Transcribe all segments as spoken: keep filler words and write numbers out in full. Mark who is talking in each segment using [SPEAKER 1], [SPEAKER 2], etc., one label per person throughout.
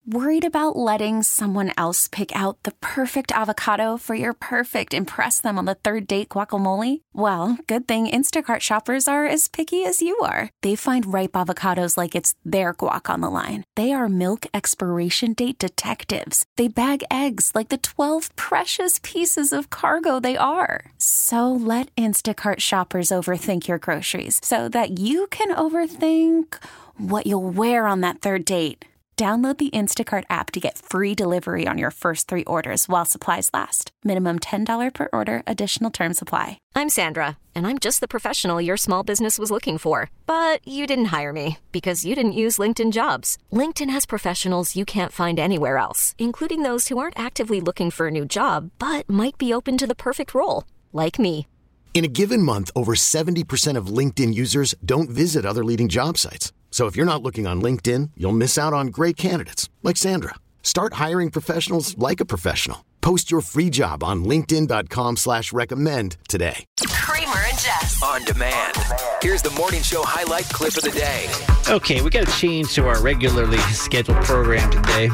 [SPEAKER 1] Worried about letting someone else pick out the perfect avocado for your perfect impress them on the third date guacamole? Well, good thing Instacart shoppers are as picky as you are. They find ripe avocados like it's their guac on the line. They are milk expiration date detectives. They bag eggs like the twelve precious pieces of cargo they are. So let Instacart shoppers overthink your groceries so that you can overthink what you'll wear on that third date. Download the Instacart app to get free delivery on your first three orders while supplies last. Minimum ten dollars per order. Additional terms apply.
[SPEAKER 2] I'm Sandra, and I'm just the professional your small business was looking for. But you didn't hire me because you didn't use LinkedIn Jobs. LinkedIn has professionals you can't find anywhere else, including those who aren't actively looking for a new job, but might be open to the perfect role, like me.
[SPEAKER 3] In a given month, over seventy percent of LinkedIn users don't visit other leading job sites. So if you're not looking on LinkedIn, you'll miss out on great candidates like Sandra. Start hiring professionals like a professional. Post your free job on linkedin.com slash recommend today.
[SPEAKER 4] Kramer and Jess.
[SPEAKER 5] On demand. Here's the morning show highlight clip of the day.
[SPEAKER 6] Okay, we got to change to our regularly scheduled program today.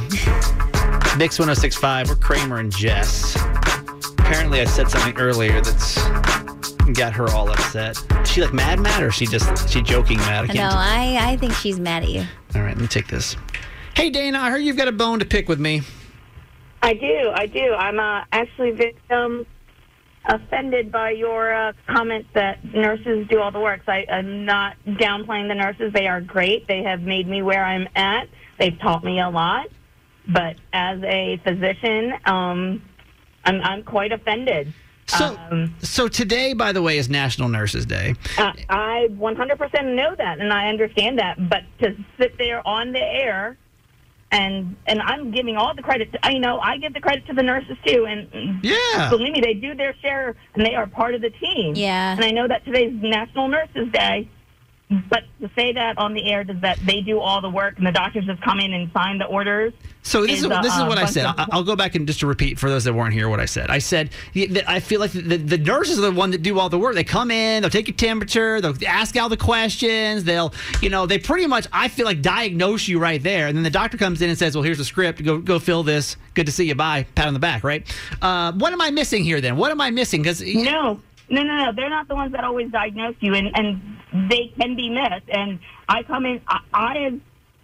[SPEAKER 6] Mix one oh six point five, we're Kramer and Jess. Apparently I said something earlier that's got her all upset. Is she like mad mad or is she just she joking mad? I
[SPEAKER 7] no, I, I think she's mad at you.
[SPEAKER 6] All right, let me take this. Hey, Dana, I heard you've got a bone to pick with me.
[SPEAKER 8] I do, I do. I'm uh, actually victim offended by your uh, comment that nurses do all the work. So I, I'm not downplaying the nurses. They are great. They have made me where I'm at. They've taught me a lot. But as a physician, um, I'm, I'm quite offended.
[SPEAKER 6] So,
[SPEAKER 8] um,
[SPEAKER 6] so today, by the way, is National Nurses Day.
[SPEAKER 8] Uh, I one hundred percent know that, and I understand that. But to sit there on the air, and and I'm giving all the credit. To, you know, I give the credit to the nurses too, and
[SPEAKER 6] yeah,
[SPEAKER 8] believe me, they do their share, and they are part of the team.
[SPEAKER 7] Yeah,
[SPEAKER 8] and I know that today's National Nurses Day. But to say that on the air is that they do all the work and the doctors just come in and sign the orders.
[SPEAKER 6] So this is,
[SPEAKER 8] is
[SPEAKER 6] this is
[SPEAKER 8] uh,
[SPEAKER 6] what I said.
[SPEAKER 8] of-
[SPEAKER 6] I'll, I'll go back and just to repeat for those that weren't here what I said. I said that I feel like the, the nurses are the one that do all the work. They come in, they'll take your temperature, they'll ask all the questions, they'll, you know, they pretty much, I feel like, diagnose you right there. And then the doctor comes in and says, well, here's the script. Go go fill this. Good to see you. Bye. Pat on the back, right? Uh, what am I missing here then? What am I missing? Because
[SPEAKER 8] No. No, no, no. They're not the ones that always diagnose you, and, and they can be missed. And I come in, I, I,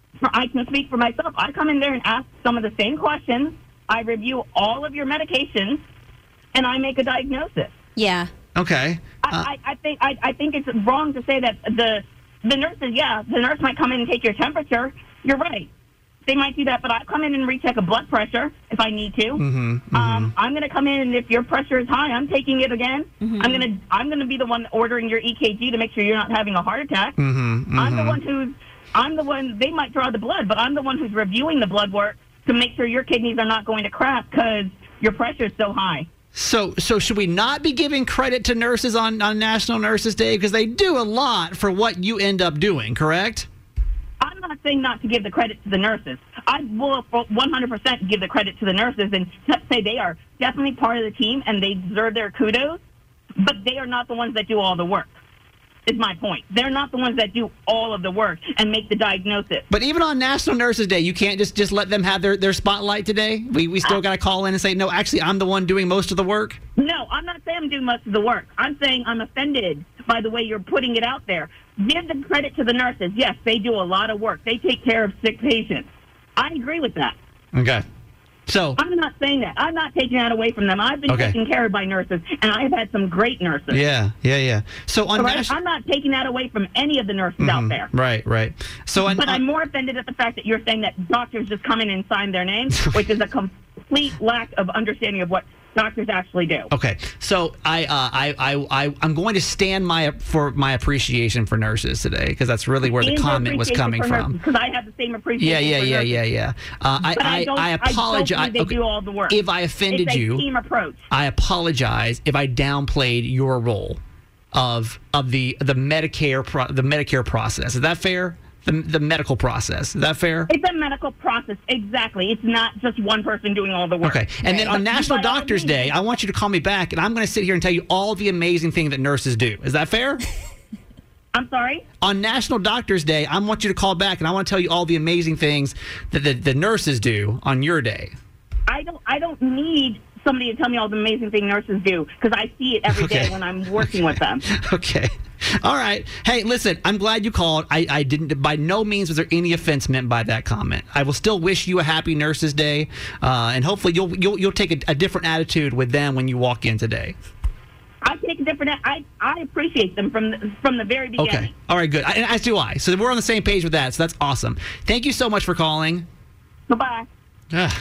[SPEAKER 8] I can speak for myself. I come in there and ask some of the same questions. I review all of your medications, and I make a diagnosis.
[SPEAKER 7] Yeah.
[SPEAKER 6] Okay. Uh,
[SPEAKER 8] I, I, I think I, I think it's wrong to say that the the nurses. Yeah, the nurse might come in and take your temperature. You're right. They might do that, but I come in and recheck a blood pressure if I need to.
[SPEAKER 6] Mm-hmm, mm-hmm.
[SPEAKER 8] Um, I'm going to come in, and if your pressure is high, I'm taking it again.
[SPEAKER 7] Mm-hmm.
[SPEAKER 8] I'm going to I'm going to be the one ordering your E K G to make sure you're not having a heart attack.
[SPEAKER 6] Mm-hmm, mm-hmm.
[SPEAKER 8] I'm the one who's I'm the one. They might draw the blood, but I'm the one who's reviewing the blood work to make sure your kidneys are not going to crack because your pressure is so high.
[SPEAKER 6] So, so should we not be giving credit to nurses on, on National Nurses Day because they do a lot for what you end up doing? Correct.
[SPEAKER 8] I'm not saying not to give the credit to the nurses. I will one hundred percent give the credit to the nurses and say they are definitely part of the team and they deserve their kudos, but they are not the ones that do all the work, is my point. They're not the ones that do all of the work and make the diagnosis.
[SPEAKER 6] But even on National Nurses Day, you can't just, just let them have their, their spotlight today? We we still got to call in and say, no, actually, I'm the one doing most of the work?
[SPEAKER 8] No, I'm not saying I'm doing most of the work. I'm saying I'm offended by the way you're putting it out there. Give the credit to the nurses. Yes, they do a lot of work. They take care of sick patients. I agree with that.
[SPEAKER 6] Okay. So
[SPEAKER 8] I'm not saying that. I'm not taking that away from them. I've been
[SPEAKER 6] Okay.
[SPEAKER 8] taken care of by nurses, and I've had some great nurses.
[SPEAKER 6] Yeah, yeah, yeah. So on
[SPEAKER 8] All right?
[SPEAKER 6] National...
[SPEAKER 8] I'm not taking that away from any of the nurses
[SPEAKER 6] Mhm.
[SPEAKER 8] out there.
[SPEAKER 6] Right, right. So on,
[SPEAKER 8] But
[SPEAKER 6] on-
[SPEAKER 8] I'm more offended at the fact that you're saying that doctors just come in and sign their names, which is a complete lack of understanding of what doctors actually do.
[SPEAKER 6] Okay, so I, uh, I, I, I, I'm going to stand my for my appreciation for nurses today because that's really where the comment was coming from.
[SPEAKER 8] Because I have the same appreciation.
[SPEAKER 6] Yeah, yeah,
[SPEAKER 8] for
[SPEAKER 6] yeah,
[SPEAKER 8] nurses.
[SPEAKER 6] yeah, yeah. Uh, I,
[SPEAKER 8] But I
[SPEAKER 6] I,
[SPEAKER 8] don't-
[SPEAKER 6] I
[SPEAKER 8] I don't
[SPEAKER 6] apologize.
[SPEAKER 8] believe they
[SPEAKER 6] okay.
[SPEAKER 8] do all the work.
[SPEAKER 6] If I offended
[SPEAKER 8] It's a
[SPEAKER 6] you,
[SPEAKER 8] team approach.
[SPEAKER 6] I apologize if I downplayed your role of of the the Medicare pro, the Medicare process. Is that fair? The the medical process. Is that fair?
[SPEAKER 8] It's a medical process, exactly. It's not just one person doing all the work.
[SPEAKER 6] Okay, and then on
[SPEAKER 8] But
[SPEAKER 6] National
[SPEAKER 8] by all
[SPEAKER 6] Doctors
[SPEAKER 8] means-
[SPEAKER 6] Day, I want you to call me back, and I'm going to sit here and tell you all the amazing things that nurses do. Is that fair?
[SPEAKER 8] I'm sorry?
[SPEAKER 6] On National Doctors Day, I want you to call back, and I want to tell you all the amazing things that the, the nurses do on your day.
[SPEAKER 8] I don't I don't need somebody to tell me all the amazing things nurses do, because I see it every
[SPEAKER 6] Okay.
[SPEAKER 8] day when I'm working with them.
[SPEAKER 6] Okay. All right. Hey, listen, I'm glad you called. I, I didn't, by no means was there any offense meant by that comment. I will still wish you a happy Nurses Day, uh, and hopefully you'll, you'll, you'll take a, a different attitude with them when you walk in today.
[SPEAKER 8] I take a different. I I appreciate them from the, from the very beginning.
[SPEAKER 6] Okay. All right, good. I, and as do I. So we're on the same page with that, so that's awesome. Thank you so much for calling.
[SPEAKER 8] Bye-bye.
[SPEAKER 6] Ugh.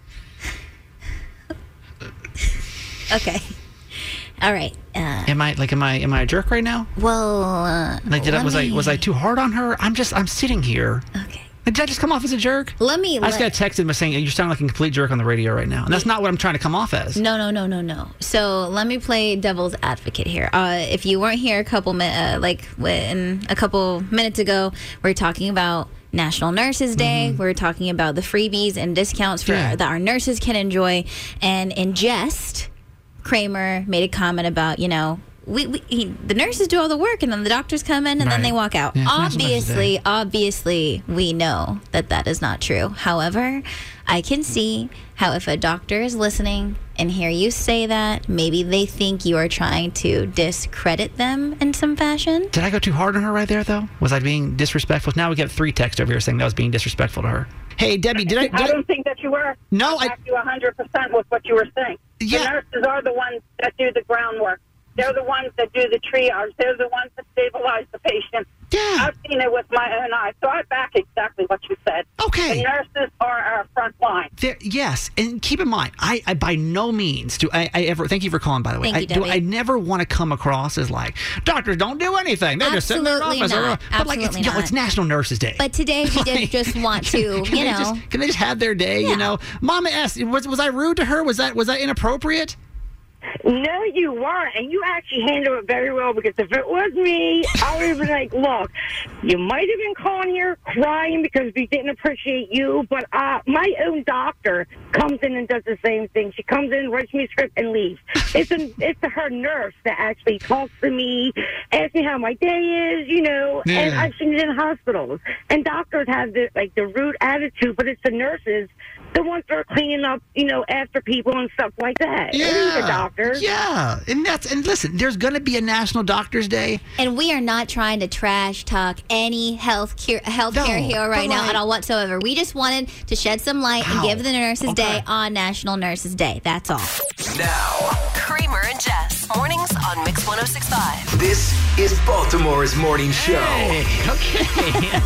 [SPEAKER 7] Okay. All right. Uh,
[SPEAKER 6] Am I like am I am I a jerk right now?
[SPEAKER 7] well, uh,
[SPEAKER 6] Like did I
[SPEAKER 7] let
[SPEAKER 6] was I
[SPEAKER 7] me-
[SPEAKER 6] was I too hard on her? I'm just I'm sitting here.
[SPEAKER 7] Okay.
[SPEAKER 6] Did I just come off as a jerk?
[SPEAKER 7] Let me.
[SPEAKER 6] I just
[SPEAKER 7] let-
[SPEAKER 6] got texted by saying you sound like a complete jerk on the radio right now, and that's not what I'm trying to come off as.
[SPEAKER 7] No, no, no, no, no. So let me play devil's advocate here. Uh, if you weren't here a couple min- uh, like when a couple minutes ago, we are talking about National Nurses Day.
[SPEAKER 6] Mm-hmm.
[SPEAKER 7] We are talking about the freebies and discounts for
[SPEAKER 6] Yeah.
[SPEAKER 7] that our nurses can enjoy. And in jest, Kramer made a comment about, you know, we, we he, the nurses do all the work, and then the doctors come in, and
[SPEAKER 6] Right.
[SPEAKER 7] then they walk out.
[SPEAKER 6] Yeah, it's National Nurses
[SPEAKER 7] obviously,
[SPEAKER 6] Day.
[SPEAKER 7] obviously, we know that that is not true. However, I can see how if a doctor is listening and hear you say that, maybe they think you are trying to discredit them in some fashion.
[SPEAKER 6] Did I go too hard on her right there, though? Was I being disrespectful? Now we got three texts over here saying that was being disrespectful to her. Hey, Debbie, did I? Did
[SPEAKER 4] I
[SPEAKER 6] I
[SPEAKER 4] don't think that you were.
[SPEAKER 6] No,
[SPEAKER 4] I
[SPEAKER 6] I-
[SPEAKER 4] back you one hundred percent with what you were saying.
[SPEAKER 6] Yeah.
[SPEAKER 4] The nurses are the ones that do the groundwork. They're the ones that do the triage. They're the ones that stabilize the patient.
[SPEAKER 6] Yeah.
[SPEAKER 4] I've seen it with my own eyes, so I back exactly what you said.
[SPEAKER 6] Okay.
[SPEAKER 4] The nurses are our front line.
[SPEAKER 6] There, yes, and keep in mind, I, I by no means do I, I ever. Thank you for calling, by the way.
[SPEAKER 7] Thank
[SPEAKER 6] I,
[SPEAKER 7] you,
[SPEAKER 6] do,
[SPEAKER 7] Debbie.
[SPEAKER 6] I never want to come across as like doctors don't do anything. They're just sitting in their
[SPEAKER 7] Absolutely
[SPEAKER 6] office.
[SPEAKER 7] not.
[SPEAKER 6] But like, it's,
[SPEAKER 7] Absolutely
[SPEAKER 6] yo,
[SPEAKER 7] not.
[SPEAKER 6] it's National Nurses Day.
[SPEAKER 7] But today we did
[SPEAKER 6] Like,
[SPEAKER 7] just want to,
[SPEAKER 6] can
[SPEAKER 7] you
[SPEAKER 6] they
[SPEAKER 7] know.
[SPEAKER 6] just, can they just have their day?
[SPEAKER 7] Yeah.
[SPEAKER 6] You know, Mama asked, was was I rude to her? Was that was that inappropriate?
[SPEAKER 4] No, you weren't, and you actually handled it very well, because if it was me, I would have been like, look, you might have been calling here crying because we didn't appreciate you, but uh, my own doctor comes in and does the same thing. She comes in, writes me a script, and leaves. It's an, it's her nurse that actually talks to me, asks me how my day is, you know, and
[SPEAKER 6] Yeah.
[SPEAKER 4] I've seen it in hospitals. And doctors have the, like, the rude attitude, but it's the nurses, the ones that are cleaning up, you know, after people and stuff like that. It ain't the doctors.
[SPEAKER 6] Yeah, and that's and listen, there's going to be a National Doctors Day.
[SPEAKER 7] And we are not trying to trash talk any health care, healthcare
[SPEAKER 6] No,
[SPEAKER 7] here right
[SPEAKER 6] but
[SPEAKER 7] now
[SPEAKER 6] like-
[SPEAKER 7] at all whatsoever. We just wanted to shed some light
[SPEAKER 6] Ow.
[SPEAKER 7] and give the Nurses
[SPEAKER 6] Okay.
[SPEAKER 7] Day on National Nurses Day. That's all.
[SPEAKER 5] Now,
[SPEAKER 9] Kramer and Jess. Mornings on Mix one oh six point five.
[SPEAKER 5] this is Baltimore's morning show.
[SPEAKER 6] Hey, okay.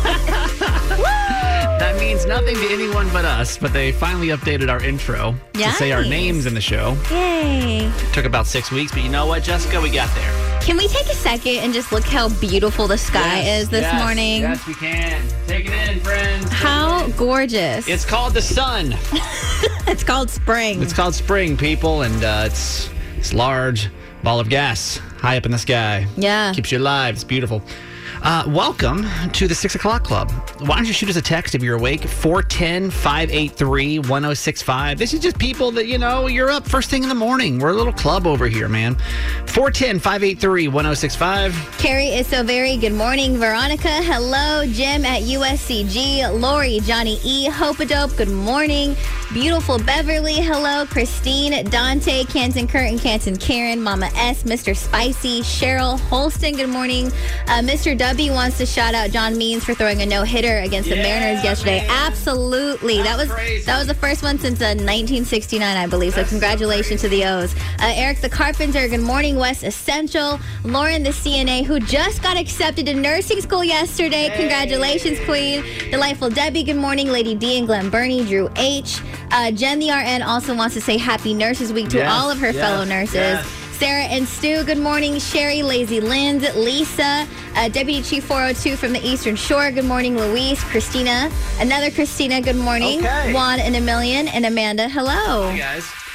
[SPEAKER 6] That means nothing to anyone but us, but they finally updated our intro to say our
[SPEAKER 7] Nice.
[SPEAKER 6] names in the show.
[SPEAKER 7] Yay.
[SPEAKER 6] Took about six weeks, but you know what, Jessica? We got there.
[SPEAKER 7] Can we take a second and just look how beautiful the sky
[SPEAKER 6] Yes,
[SPEAKER 7] is this
[SPEAKER 6] yes,
[SPEAKER 7] morning?
[SPEAKER 6] Yes, we can. Take it in, friends. Take
[SPEAKER 7] How
[SPEAKER 6] it in.
[SPEAKER 7] gorgeous.
[SPEAKER 6] It's called the sun.
[SPEAKER 7] It's called spring.
[SPEAKER 6] It's called spring, people, and uh, it's it's large ball of gas high up in the sky.
[SPEAKER 7] Yeah.
[SPEAKER 6] Keeps you alive. It's beautiful. Uh, welcome to the six o'clock club. Why don't you shoot us a text if you're awake? four one zero, five eight three, one oh six five. This is just people that, you know, you're up first thing in the morning. We're a little club over here, man. four one zero, five eight three, one oh six five.
[SPEAKER 7] Carrie is so very good morning. Veronica, hello. Jim at U S C G. Lori, Johnny E. Hope-a-dope, good morning. Beautiful Beverly, hello. Christine, Dante, Canton, Curtin, Canton, Karen, Mama S, Mister Spicy, Cheryl, Holston, good morning. Uh, Mister W wants to shout out John Means for throwing a no-hitter against the
[SPEAKER 6] Yeah,
[SPEAKER 7] Mariners yesterday.
[SPEAKER 6] man.
[SPEAKER 7] Absolutely. That was
[SPEAKER 6] crazy.
[SPEAKER 7] that was the first one since uh, nineteen sixty-nine, I believe. So
[SPEAKER 6] That's so
[SPEAKER 7] congratulations to the O's. Uh, Eric the Carpenter, good morning. West Essential. Lauren the C N A, who just got accepted to nursing school yesterday. Congratulations, Queen. Delightful Debbie, good morning. Lady D and Glen Burney, Drew H. Uh, Jen the R N also wants to say Happy Nurses Week to
[SPEAKER 6] Yes,
[SPEAKER 7] all of her
[SPEAKER 6] yes,
[SPEAKER 7] fellow nurses.
[SPEAKER 6] yes.
[SPEAKER 7] Sarah and Stu, good morning. Sherry, Lazy Lind, Lisa, uh, Deputy Chief four oh two from the Eastern Shore, good morning. Louise, Christina, another Christina, good morning.
[SPEAKER 6] Okay.
[SPEAKER 7] Juan and a million, and Amanda, hello.
[SPEAKER 6] Hey, guys.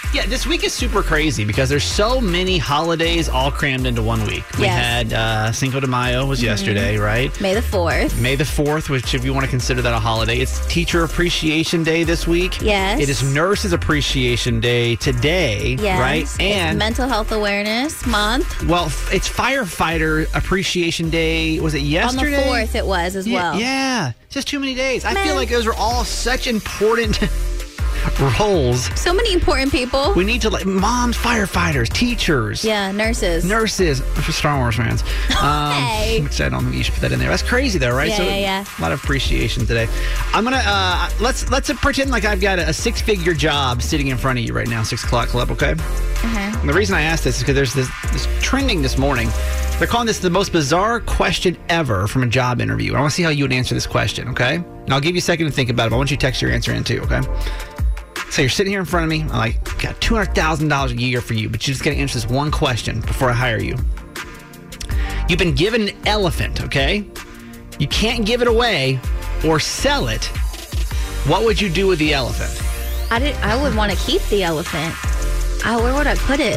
[SPEAKER 6] Yeah, this week is super crazy because there's so many holidays all crammed into one week. We
[SPEAKER 7] Yes.
[SPEAKER 6] had uh, Cinco de Mayo was yesterday, right?
[SPEAKER 7] May the fourth.
[SPEAKER 6] May the fourth, which if you want to consider that a holiday, it's Teacher Appreciation Day this week.
[SPEAKER 7] Yes.
[SPEAKER 6] It is Nurses Appreciation Day today,
[SPEAKER 7] Yes.
[SPEAKER 6] right?
[SPEAKER 7] It's
[SPEAKER 6] And,
[SPEAKER 7] Mental Health Awareness Month.
[SPEAKER 6] well, f- it's Firefighter Appreciation Day. Was it yesterday?
[SPEAKER 7] On the fourth it was as
[SPEAKER 6] Yeah,
[SPEAKER 7] well.
[SPEAKER 6] yeah. Just too many days. I feel
[SPEAKER 7] Man.
[SPEAKER 6] like those are all such important roles.
[SPEAKER 7] So many important people.
[SPEAKER 6] We need to, like, moms, firefighters, teachers.
[SPEAKER 7] yeah, nurses.
[SPEAKER 6] Nurses, for Star Wars fans. Um,
[SPEAKER 7] Hey.
[SPEAKER 6] Which I don't think you should put that in there. That's crazy, though, right?
[SPEAKER 7] Yeah,
[SPEAKER 6] so
[SPEAKER 7] yeah, yeah.
[SPEAKER 6] A lot of appreciation today. I'm gonna uh, let's let's pretend like I've got a, a six-figure job sitting in front of you right now, Six O'clock Club. Okay.
[SPEAKER 7] Uh-huh.
[SPEAKER 6] And the reason I asked this is because there's this, this trending this morning. They're calling this the most bizarre question ever from a job interview. I want to see how you would answer this question. Okay. And I'll give you a second to think about it. But I want you to text your answer in too. Okay. So you're sitting here in front of me. I'm like, got two hundred thousand dollars a year for you, but you just got to answer this one question before I hire you. You've been given an elephant, okay? You can't give it away or sell it. What would you do with the elephant?
[SPEAKER 7] I did. I would want to keep the elephant. I, where would I put it?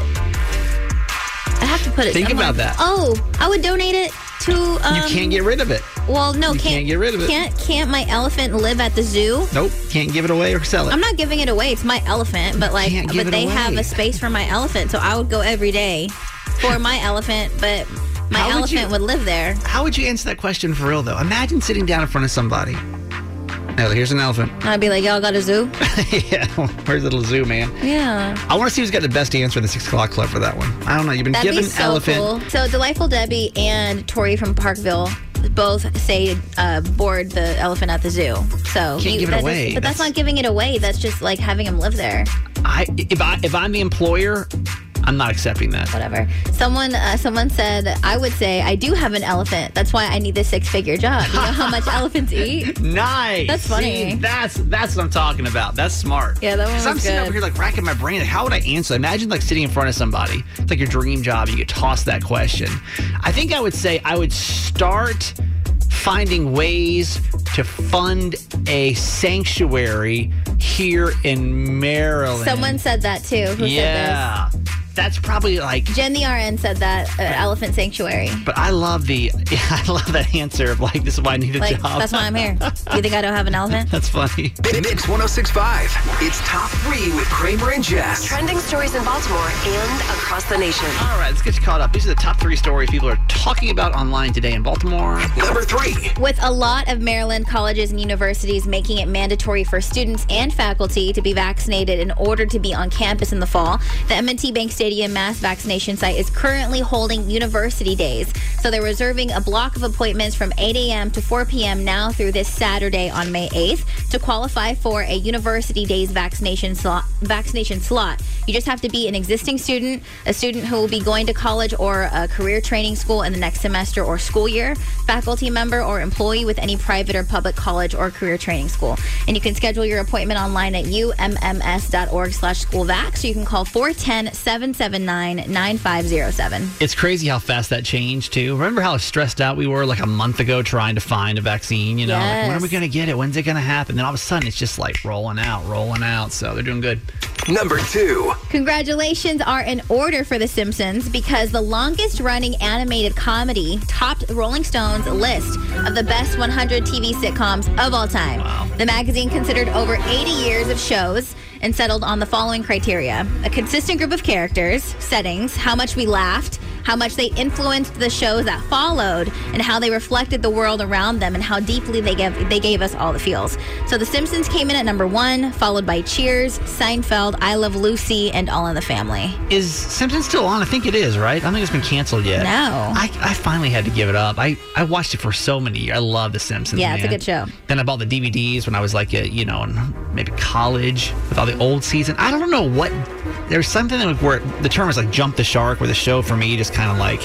[SPEAKER 7] I have to put it
[SPEAKER 6] Think
[SPEAKER 7] somewhere.
[SPEAKER 6] about that.
[SPEAKER 7] Oh, I would donate it to. Um,
[SPEAKER 6] You can't get rid of it.
[SPEAKER 7] Well, no,
[SPEAKER 6] you
[SPEAKER 7] can't,
[SPEAKER 6] can't get rid of it.
[SPEAKER 7] Can't can't my elephant live at the zoo?
[SPEAKER 6] Nope. Can't give it away or sell it.
[SPEAKER 7] I'm not giving it away. It's my elephant, but like,
[SPEAKER 6] can't give
[SPEAKER 7] but
[SPEAKER 6] it
[SPEAKER 7] they
[SPEAKER 6] away.
[SPEAKER 7] have a space for my elephant, so I would go every day for my elephant, but my
[SPEAKER 6] How would
[SPEAKER 7] elephant
[SPEAKER 6] you-
[SPEAKER 7] would live there.
[SPEAKER 6] How would you answer that question for real, though? Imagine sitting down in front of somebody. Now, here's an elephant.
[SPEAKER 7] And I'd be like, y'all got a zoo?
[SPEAKER 6] Yeah, where's the little zoo, man?
[SPEAKER 7] Yeah.
[SPEAKER 6] I want to see who's got the best answer in the six o'clock club for that one. I don't know. You've been
[SPEAKER 7] That'd
[SPEAKER 6] given
[SPEAKER 7] be so
[SPEAKER 6] elephant.
[SPEAKER 7] cool. So Delightful Debbie and Tori from Parkville both say uh, board the elephant at the zoo. So
[SPEAKER 6] Can't give it
[SPEAKER 7] that
[SPEAKER 6] away.
[SPEAKER 7] is- but that's,
[SPEAKER 6] That's-
[SPEAKER 7] not giving it away. That's just like having him live there.
[SPEAKER 6] I if I if I'm the employer, I'm not accepting that.
[SPEAKER 7] Whatever. Someone uh, someone said, I would say, I do have an elephant. That's why I need this six-figure job. You know how much elephants eat?
[SPEAKER 6] Nice.
[SPEAKER 7] That's funny.
[SPEAKER 6] See, that's that's what I'm talking about. That's smart.
[SPEAKER 7] Yeah, that one
[SPEAKER 6] 'Cause I'm
[SPEAKER 7] was
[SPEAKER 6] sitting
[SPEAKER 7] good.
[SPEAKER 6] over here like racking my brain. Like, how would I answer? Imagine like sitting in front of somebody. It's like your dream job. You get tossed that question. I think I would say I would start finding ways to fund a sanctuary here in Maryland.
[SPEAKER 7] Someone said that too. Who
[SPEAKER 6] yeah.
[SPEAKER 7] said
[SPEAKER 6] That's probably like.
[SPEAKER 7] this? Jen the R N said that, uh, elephant sanctuary.
[SPEAKER 6] But I love the. Yeah, I love that answer of like, this is why I need a
[SPEAKER 7] Like,
[SPEAKER 6] job.
[SPEAKER 7] that's why I'm here. You think I don't have an elephant?
[SPEAKER 6] That's funny.
[SPEAKER 5] Mix one oh six point five. It's top three with Kramer and Jess.
[SPEAKER 9] Trending stories in Baltimore and across the nation.
[SPEAKER 6] All right, let's get you caught up. These are the top three stories people are talking about online today in Baltimore.
[SPEAKER 5] Number three.
[SPEAKER 7] With a lot of Maryland colleges and universities making it mandatory for students and faculty to be vaccinated in order to be on campus in the fall, the M and T Bank Stadium mass vaccination site is currently holding university days. So they're reserving a block of appointments from eight a.m. to four p.m. now through this Saturday on May eighth to qualify for a university days vaccination slot. Vaccination slot. You just have to be an existing student, a student who will be going to college or a career training school in the next semester or school year, faculty member or employee with any private or public college or career training school. And you can schedule your appointment online at u m m s dot org slash schoolvac, so you can call four one zero, seven seven nine, nine five zero seven.
[SPEAKER 6] It's crazy how fast that changed, too. Remember how stressed out we were like a month ago trying to find a vaccine? You know, like, when are we
[SPEAKER 7] Yes.
[SPEAKER 6] going to get it? When's it going to happen? Then all of a sudden, it's just like rolling out, rolling out. So they're doing good.
[SPEAKER 5] Number two.
[SPEAKER 7] Congratulations are in order for The Simpsons because the longest running animated comedy topped Rolling Stone's list of the best one hundred T V sitcoms of all time.
[SPEAKER 6] Wow.
[SPEAKER 7] The magazine considered over eighty years of shows and settled on the following criteria: a consistent group of characters, settings, how much we laughed, how much they influenced the shows that followed, and how they reflected the world around them, and how deeply they gave they gave us all the feels. So The Simpsons came in at number one, followed by Cheers, Seinfeld, I Love Lucy, and All in the Family.
[SPEAKER 6] Is Simpsons still on? I think it is, right? I don't think it's been canceled yet.
[SPEAKER 7] No.
[SPEAKER 6] I, I finally had to give it up. I, I watched it for so many years. I love The Simpsons,
[SPEAKER 7] Yeah, it's a
[SPEAKER 6] man.
[SPEAKER 7] good show.
[SPEAKER 6] Then I bought the D V Ds when I was like, a, you know, in maybe college with all the old season. I don't know what... There's something that, where the term is like jump the shark, where the show for me just kind of like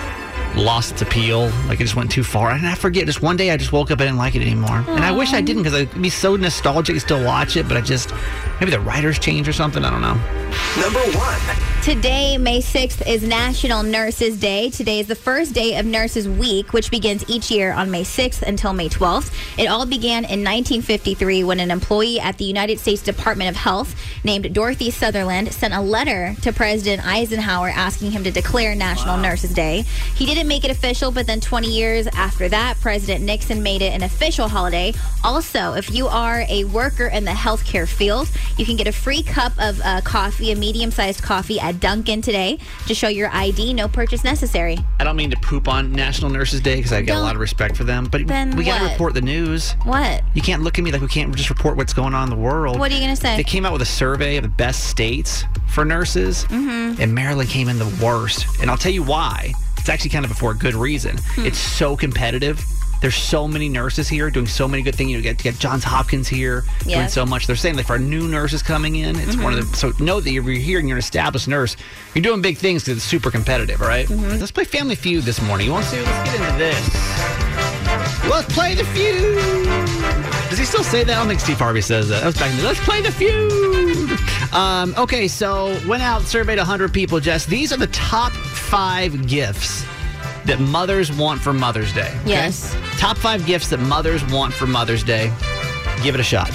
[SPEAKER 6] lost its appeal. Like it just went too far. And I forget, just one day I just woke up and didn't like it anymore. And I wish I didn't, because I'd be so nostalgic to still watch it, but I just... Maybe the writers changed or something. I don't know.
[SPEAKER 5] Number one.
[SPEAKER 7] Today, May sixth, is National Nurses Day. Today is the first day of Nurses Week, which begins each year on May sixth until May twelfth. It all began in nineteen fifty-three when an employee at the United States Department of Health named Dorothy Sutherland sent a letter to President Eisenhower asking him to declare National wow. Nurses Day. He didn't make it official, but then twenty years after that, President Nixon made it an official holiday. Also, if you are a worker in the healthcare field, you can get a free cup of uh, coffee, a medium-sized coffee at Dunkin' today to show your I D. No purchase necessary.
[SPEAKER 6] I don't mean to poop on National Nurses Day because I got
[SPEAKER 7] Don't.
[SPEAKER 6] a lot of respect for them, but
[SPEAKER 7] Then
[SPEAKER 6] we got to
[SPEAKER 7] what?
[SPEAKER 6] report the news.
[SPEAKER 7] What?
[SPEAKER 6] You can't look at me like we can't just report what's going on in the world.
[SPEAKER 7] What are you going to say?
[SPEAKER 6] They came out with a survey of the best states for nurses,
[SPEAKER 7] mm-hmm.
[SPEAKER 6] and Maryland came in the worst. And I'll tell you why. It's actually kind of for a good reason.
[SPEAKER 7] Hmm.
[SPEAKER 6] It's so competitive. There's so many nurses here doing so many good things. You get, get Johns Hopkins here doing
[SPEAKER 7] Yes.
[SPEAKER 6] so much. They're saying like for new nurses coming in, it's
[SPEAKER 7] Mm-hmm.
[SPEAKER 6] one of the. So know that if you're here and you're an established nurse, you're doing big things because it's super competitive, all right?
[SPEAKER 7] Mm-hmm.
[SPEAKER 6] Let's play Family Feud this morning. You want to see? Let's get into this. Let's play the feud. Does he still say that? I don't think Steve Harvey says that. That was back in the, let's play the feud. Um, okay, so went out, surveyed one hundred people, Jess. These are the top five gifts that mothers want for Mother's Day. Okay?
[SPEAKER 7] Yes.
[SPEAKER 6] Top five gifts that mothers want for Mother's Day. Give it a shot.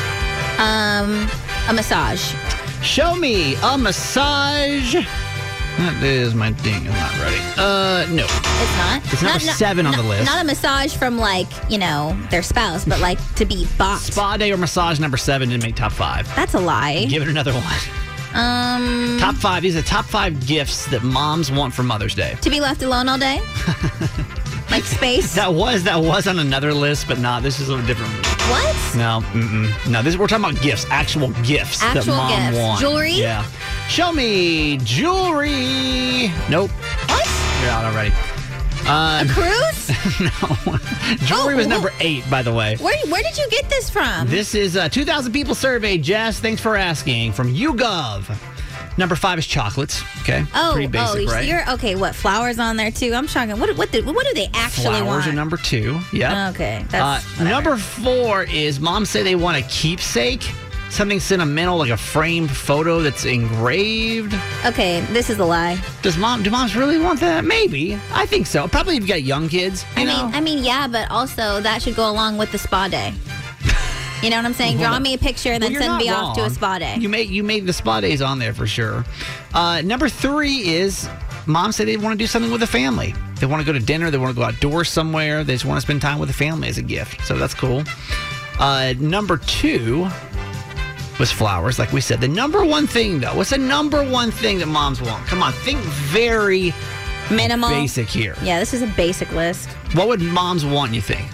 [SPEAKER 7] Um, a massage.
[SPEAKER 6] Show me a massage. That is my ding. I'm not ready. Uh, no.
[SPEAKER 7] It's not.
[SPEAKER 6] It's number seven on
[SPEAKER 7] not-
[SPEAKER 6] the list.
[SPEAKER 7] Not a massage from, like, you know, their spouse, but, like, to be bought.
[SPEAKER 6] Spa day or massage number seven didn't make top five.
[SPEAKER 7] That's a lie.
[SPEAKER 6] Give it another one.
[SPEAKER 7] Um,
[SPEAKER 6] Top five. These are the top five gifts that moms want for Mother's Day.
[SPEAKER 7] to be left alone all day? Like space?
[SPEAKER 6] That was that was on another list, but not. This is a different list.
[SPEAKER 7] What?
[SPEAKER 6] No, mm-mm. no. This we're talking about gifts, actual gifts that
[SPEAKER 7] Actual
[SPEAKER 6] mom
[SPEAKER 7] gifts.
[SPEAKER 6] wants.
[SPEAKER 7] Jewelry?
[SPEAKER 6] Yeah. Show me jewelry. Nope.
[SPEAKER 7] What?
[SPEAKER 6] You're out already. Uh,
[SPEAKER 7] A cruise?
[SPEAKER 6] no. Jewelry
[SPEAKER 7] Oh,
[SPEAKER 6] was
[SPEAKER 7] wh-
[SPEAKER 6] number eight, by the way.
[SPEAKER 7] Where where did you get this from?
[SPEAKER 6] This is a two thousand people survey, Jess. Thanks for asking. From YouGov. Number five is chocolates. Okay.
[SPEAKER 7] oh,
[SPEAKER 6] Pretty basic,
[SPEAKER 7] oh,
[SPEAKER 6] right?
[SPEAKER 7] you're okay. What, flowers on there too? I'm shocking. What what do, what do they actually
[SPEAKER 6] Flowers
[SPEAKER 7] want?
[SPEAKER 6] are number two. Yep.
[SPEAKER 7] Okay,
[SPEAKER 6] Uh,
[SPEAKER 7] that's whatever.
[SPEAKER 6] number four is moms say they want a keepsake, something sentimental like a framed photo that's engraved.
[SPEAKER 7] Okay, this is a lie.
[SPEAKER 6] Does mom? Do moms really want that? Maybe. I think so. Probably if you got young kids. You
[SPEAKER 7] I
[SPEAKER 6] know?
[SPEAKER 7] mean, I mean, yeah, but also that should go along with the spa day. You know what I'm saying? Draw me a picture and then
[SPEAKER 6] Well, you're
[SPEAKER 7] send
[SPEAKER 6] not
[SPEAKER 7] me off to a
[SPEAKER 6] wrong.
[SPEAKER 7] spa day.
[SPEAKER 6] You made you made the spa days on there for sure. Uh, number three is moms say they want to do something with the family. They want to go to dinner. They want to go outdoors somewhere. They just want to spend time with the family as a gift. So that's cool. Uh, number two was flowers, like we said. The number one thing, though, what's the number one thing that moms want? Come on, think very
[SPEAKER 7] Minimal.
[SPEAKER 6] basic here.
[SPEAKER 7] Yeah, this is a basic list.
[SPEAKER 6] What would moms want, you think?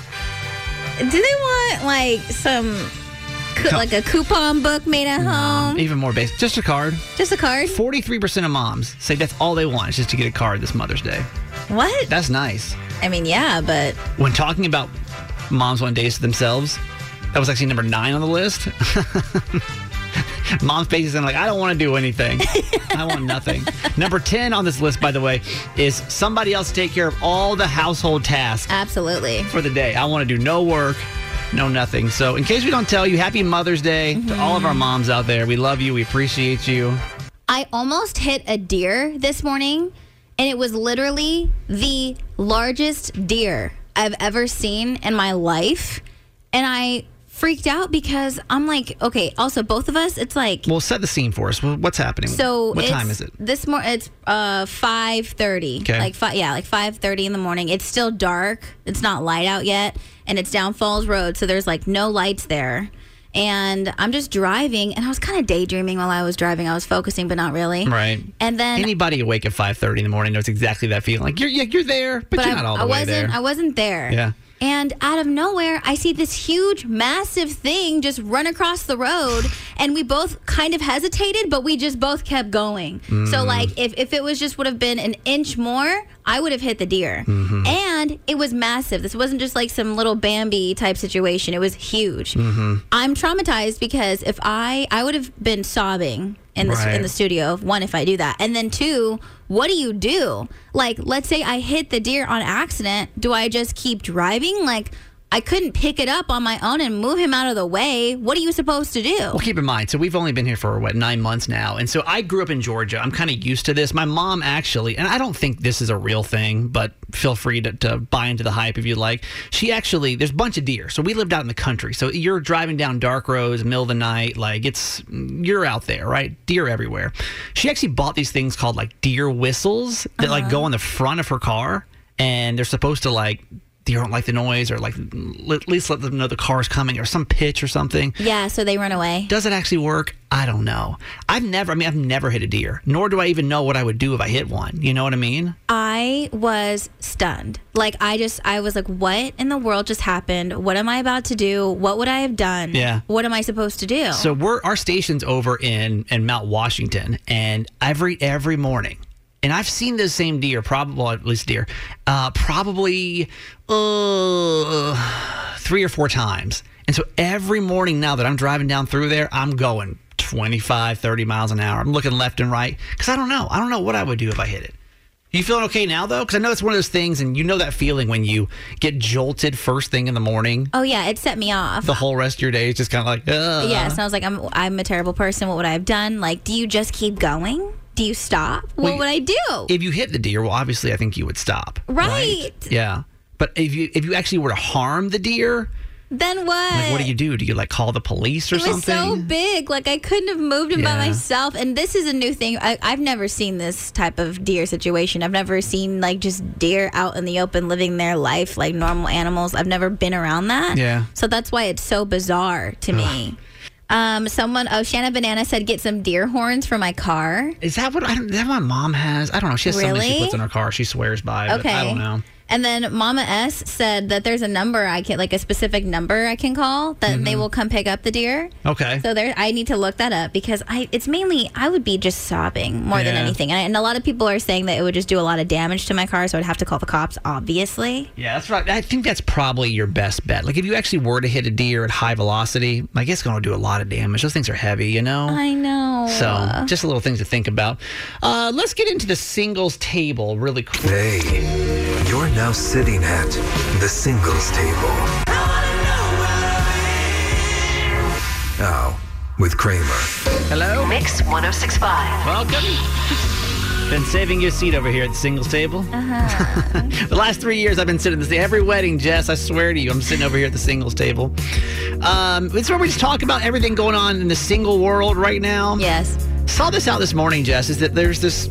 [SPEAKER 7] Do they want like some, co- like a coupon book made at home?
[SPEAKER 6] Even more basic. Just a card.
[SPEAKER 7] Just a card?
[SPEAKER 6] forty-three percent of moms say that's all they want is just to get a card this Mother's Day.
[SPEAKER 7] What?
[SPEAKER 6] That's nice.
[SPEAKER 7] I mean, yeah, but
[SPEAKER 6] When talking about moms wanting days to themselves, that was actually number nine on the list. Mom's faces and like, I don't want to do anything. I want nothing. Number ten on this list, by the way, is somebody else take care of all the household tasks
[SPEAKER 7] absolutely.
[SPEAKER 6] for the day. I want to do no work, no nothing. So in case we don't tell you, happy Mother's Day to all of our moms out there. We love you. We appreciate you.
[SPEAKER 7] I almost hit a deer this morning, and it was literally the largest deer I've ever seen in my life. And I freaked out because I'm like, okay, also both of us, it's like,
[SPEAKER 6] Well, set the scene for us. Well, what's happening?
[SPEAKER 7] so
[SPEAKER 6] what
[SPEAKER 7] it's,
[SPEAKER 6] time is it?
[SPEAKER 7] This more it's uh five thirty.
[SPEAKER 6] Okay.
[SPEAKER 7] Like five yeah, like five thirty in the morning. It's still dark. It's not light out yet, and it's down Falls Road, so there's like no lights there. And I'm just driving, and I was kind of daydreaming while I was driving. I was focusing, but not really.
[SPEAKER 6] Right.
[SPEAKER 7] And then
[SPEAKER 6] Anybody awake at five thirty in the morning knows exactly that feeling. Like, you're yeah, you're there, but,
[SPEAKER 7] but
[SPEAKER 6] you're
[SPEAKER 7] I,
[SPEAKER 6] not all the
[SPEAKER 7] I
[SPEAKER 6] way
[SPEAKER 7] wasn't
[SPEAKER 6] there.
[SPEAKER 7] I wasn't there.
[SPEAKER 6] Yeah.
[SPEAKER 7] And out of nowhere, I see this huge, massive thing just run across the road. And we both kind of hesitated, but we just both kept going.
[SPEAKER 6] Mm.
[SPEAKER 7] So, like, if, if it was just would have been an inch more, I would have hit the deer.
[SPEAKER 6] Mm-hmm.
[SPEAKER 7] And it was massive. This wasn't just like some little Bambi type situation. It was huge.
[SPEAKER 6] Mm-hmm.
[SPEAKER 7] I'm traumatized because if I, I would have been sobbing in the,
[SPEAKER 6] Right.
[SPEAKER 7] in the studio, one, if I do that. And then two, what do you do? Like, let's say I hit the deer on accident. Do I just keep driving? Like, I couldn't pick it up on my own and move him out of the way. What are you supposed to do?
[SPEAKER 6] Well, keep in mind, so we've only been here for, what, nine months now. And so I grew up in Georgia. I'm kind of used to this. My mom actually, and I don't think this is a real thing, but feel free to, to buy into the hype if you'd like. She actually, there's a bunch of deer. So we lived out in the country. So you're driving down dark roads, middle of the night, like it's, you're out there, right? Deer everywhere. She actually bought these things called like deer whistles that uh-huh. like go on the front of her car. And they're supposed to like, deer don't like the noise, or like at least let them know the car's coming, or some pitch or something.
[SPEAKER 7] Yeah, so they run away.
[SPEAKER 6] Does it actually work? I don't know. I've never, I mean, I've never hit a deer, nor do I even know what I would do if I hit one. You know what I mean?
[SPEAKER 7] I was stunned. Like, I just, I was like, what in the world just happened? What am I about to do? What would I have done?
[SPEAKER 6] Yeah.
[SPEAKER 7] What am I supposed to do?
[SPEAKER 6] So we're, our station's over in, in Mount Washington, and every, every morning, and I've seen those same deer, probably, well, at least deer, uh, probably uh, three or four times. And so every morning now that I'm driving down through there, I'm going twenty-five, thirty miles an hour. I'm looking left and right because I don't know. I don't know what I would do if I hit it. You feeling okay now, though? Because I know it's one of those things, and you know that feeling when you get jolted first thing in the morning.
[SPEAKER 7] Oh, yeah. It set me off.
[SPEAKER 6] The whole rest of your day is just kind of like, ugh.
[SPEAKER 7] Yes. I was like, I'm, I'm a terrible person. What would I have done? Like, do you just keep going? Do you stop? What
[SPEAKER 6] well,
[SPEAKER 7] would I do?
[SPEAKER 6] If you hit the deer, well, obviously, I think you would stop.
[SPEAKER 7] Right.
[SPEAKER 6] right? Yeah. But if you if you actually were to harm the deer,
[SPEAKER 7] then what?
[SPEAKER 6] Like, what do you do? Do you like call the police or
[SPEAKER 7] it
[SPEAKER 6] something?
[SPEAKER 7] It was so big. Like, I couldn't have moved him
[SPEAKER 6] yeah.
[SPEAKER 7] by myself. And this is a new thing. I, I've never seen this type of deer situation. I've never seen, like, just deer out in the open living their life like normal animals. I've never been around that.
[SPEAKER 6] Yeah.
[SPEAKER 7] So that's why it's so bizarre to me. Um, someone, oh, Shanna Banana said, get some deer horns for my car.
[SPEAKER 6] Is that what, I don't, is that what my mom has? I don't know. She has
[SPEAKER 7] really?
[SPEAKER 6] something she puts in her car she swears by,
[SPEAKER 7] okay.
[SPEAKER 6] but I don't know.
[SPEAKER 7] And then Mama S said that there's a number I can, like a specific number I can call that mm-hmm. they will come pick up the deer.
[SPEAKER 6] Okay.
[SPEAKER 7] So there, I need to look that up because I, it's mainly, I would be just sobbing more yeah. than anything. And, I, and a lot of people are saying that it would just do a lot of damage to my car, so I'd have to call the cops, obviously.
[SPEAKER 6] Yeah, that's right. I think that's probably your best bet. Like if you actually were to hit a deer at high velocity, like it's going to do a lot of damage. Those things are heavy, you know?
[SPEAKER 7] I know.
[SPEAKER 6] So just a little things to think about. Uh, let's get into the singles table really quick.
[SPEAKER 10] Hey, you're now sitting at the singles table. Now, with Kramer.
[SPEAKER 6] Hello?
[SPEAKER 9] Mix ten sixty-five.
[SPEAKER 6] Welcome. Been saving you a seat over here at the singles table.
[SPEAKER 7] Uh-huh.
[SPEAKER 6] The last three years I've been sitting at this every wedding, Jess, I swear to you, I'm sitting over here at the singles table. Um, it's where we just talk about everything going on in the single world right now.
[SPEAKER 7] Yes.
[SPEAKER 6] Saw this out this morning, Jess, is that there's this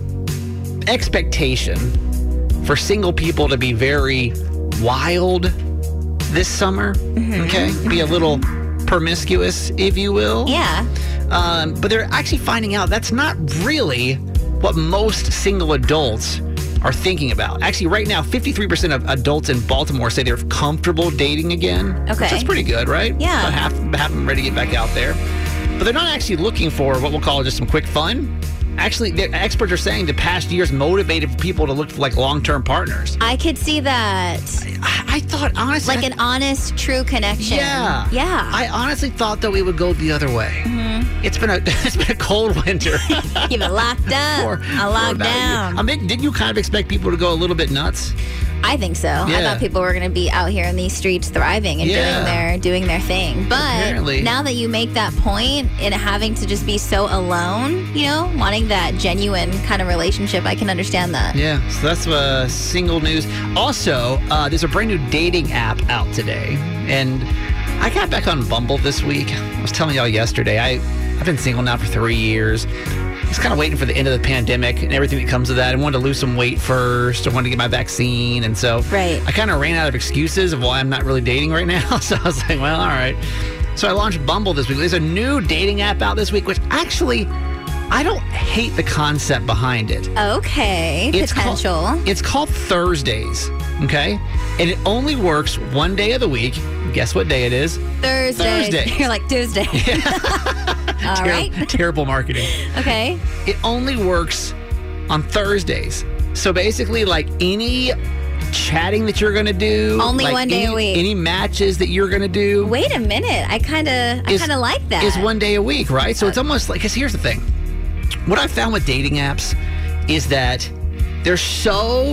[SPEAKER 6] expectation for single people to be very wild this summer, mm-hmm. okay? Be a little promiscuous, if you will.
[SPEAKER 7] Yeah.
[SPEAKER 6] Um, but they're actually finding out that's not really what most single adults are thinking about. Actually, right now, fifty-three percent of adults in Baltimore say they're comfortable dating again.
[SPEAKER 7] Okay.
[SPEAKER 6] Which is pretty good, right?
[SPEAKER 7] Yeah.
[SPEAKER 6] About half, half of them ready to get back out there. But they're not actually looking for what we'll call just some quick fun. Actually, the experts are saying the past years motivated people to look for like long-term partners.
[SPEAKER 7] I could see that.
[SPEAKER 6] I, I thought, honestly...
[SPEAKER 7] Like an honest, true connection.
[SPEAKER 6] Yeah.
[SPEAKER 7] Yeah.
[SPEAKER 6] I honestly thought, though, it would go the other way.
[SPEAKER 7] Mm-hmm.
[SPEAKER 6] It's been a it's been a cold winter.
[SPEAKER 7] You've been locked up.
[SPEAKER 6] Or,
[SPEAKER 7] I locked down.
[SPEAKER 6] I mean, didn't you kind of expect people to go a little bit nuts?
[SPEAKER 7] I think so.
[SPEAKER 6] Yeah.
[SPEAKER 7] I thought people were going to be out here in these streets thriving and
[SPEAKER 6] yeah.
[SPEAKER 7] doing their doing their thing. But
[SPEAKER 6] apparently.
[SPEAKER 7] Now that you make that point and having to just be so alone, you know, wanting that genuine kind of relationship, I can understand that.
[SPEAKER 6] Yeah, so that's uh, single news. Also, uh, there's a brand new dating app out today. And I got back on Bumble this week. I was telling y'all yesterday, I, I've been single now for three years. I was kind of waiting for the end of the pandemic and everything that comes with that. I wanted to lose some weight first. I wanted to get my vaccine. And so
[SPEAKER 7] right.
[SPEAKER 6] I kind of ran out of excuses of why I'm not really dating right now. So I was like, well, all right. So I launched Bumble this week. There's a new dating app out this week, which actually, I don't hate the concept behind it.
[SPEAKER 7] Okay,
[SPEAKER 6] it's
[SPEAKER 7] potential.
[SPEAKER 6] Called, it's called Thursdays, okay? And it only works one day of the week. Guess what day it is?
[SPEAKER 7] Thursday.
[SPEAKER 6] Thursday.
[SPEAKER 7] You're like, Tuesday.
[SPEAKER 6] Yeah.
[SPEAKER 7] All
[SPEAKER 6] Ter-
[SPEAKER 7] right.
[SPEAKER 6] Terrible marketing.
[SPEAKER 7] Okay.
[SPEAKER 6] It only works on Thursdays. So basically, like any chatting that you're going to do.
[SPEAKER 7] Only
[SPEAKER 6] like
[SPEAKER 7] one day
[SPEAKER 6] any,
[SPEAKER 7] a week.
[SPEAKER 6] Any matches that you're going to do.
[SPEAKER 7] Wait a minute. I kind of I kind of like that.
[SPEAKER 6] Is one day a week, right? So it's almost like, because here's the thing. What I've found with dating apps is that they're so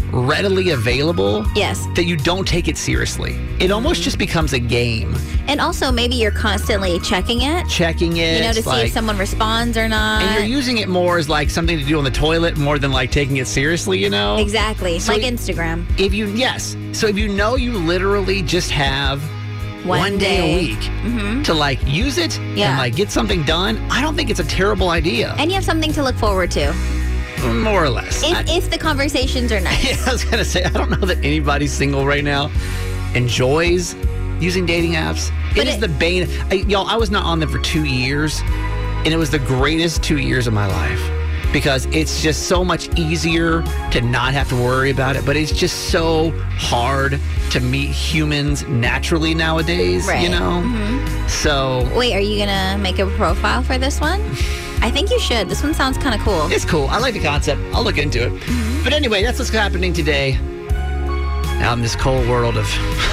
[SPEAKER 6] readily available,
[SPEAKER 7] yes,
[SPEAKER 6] that you don't take it seriously. It almost just becomes a game.
[SPEAKER 7] And also, maybe you're constantly checking it.
[SPEAKER 6] Checking it.
[SPEAKER 7] You know, to
[SPEAKER 6] like,
[SPEAKER 7] see if someone responds or not.
[SPEAKER 6] And you're using it more as like something to do on the toilet more than like taking it seriously, you know?
[SPEAKER 7] Exactly.
[SPEAKER 6] So
[SPEAKER 7] like Instagram.
[SPEAKER 6] If you, yes. So if you know you literally just have
[SPEAKER 7] one,
[SPEAKER 6] one day.
[SPEAKER 7] day
[SPEAKER 6] a week
[SPEAKER 7] mm-hmm.
[SPEAKER 6] to like use it
[SPEAKER 7] yeah.
[SPEAKER 6] and like get something done, I don't think it's a terrible idea.
[SPEAKER 7] And you have something to look forward to.
[SPEAKER 6] More or less.
[SPEAKER 7] If,
[SPEAKER 6] I,
[SPEAKER 7] if the conversations are nice.
[SPEAKER 6] Yeah, I was going to say, I don't know that anybody single right now enjoys using dating apps. It, it is the bane. I, y'all, I was not on them for two years, and it was the greatest two years of my life because it's just so much easier to not have to worry about it, but it's just so hard to meet humans naturally nowadays,
[SPEAKER 7] right.
[SPEAKER 6] you know?
[SPEAKER 7] Mm-hmm.
[SPEAKER 6] So.
[SPEAKER 7] Wait, are you going to make a profile for this one? I think you should. This one sounds kind of cool.
[SPEAKER 6] It's cool. I like the concept. I'll look into it. Mm-hmm. But anyway, that's what's happening today out in this cold world of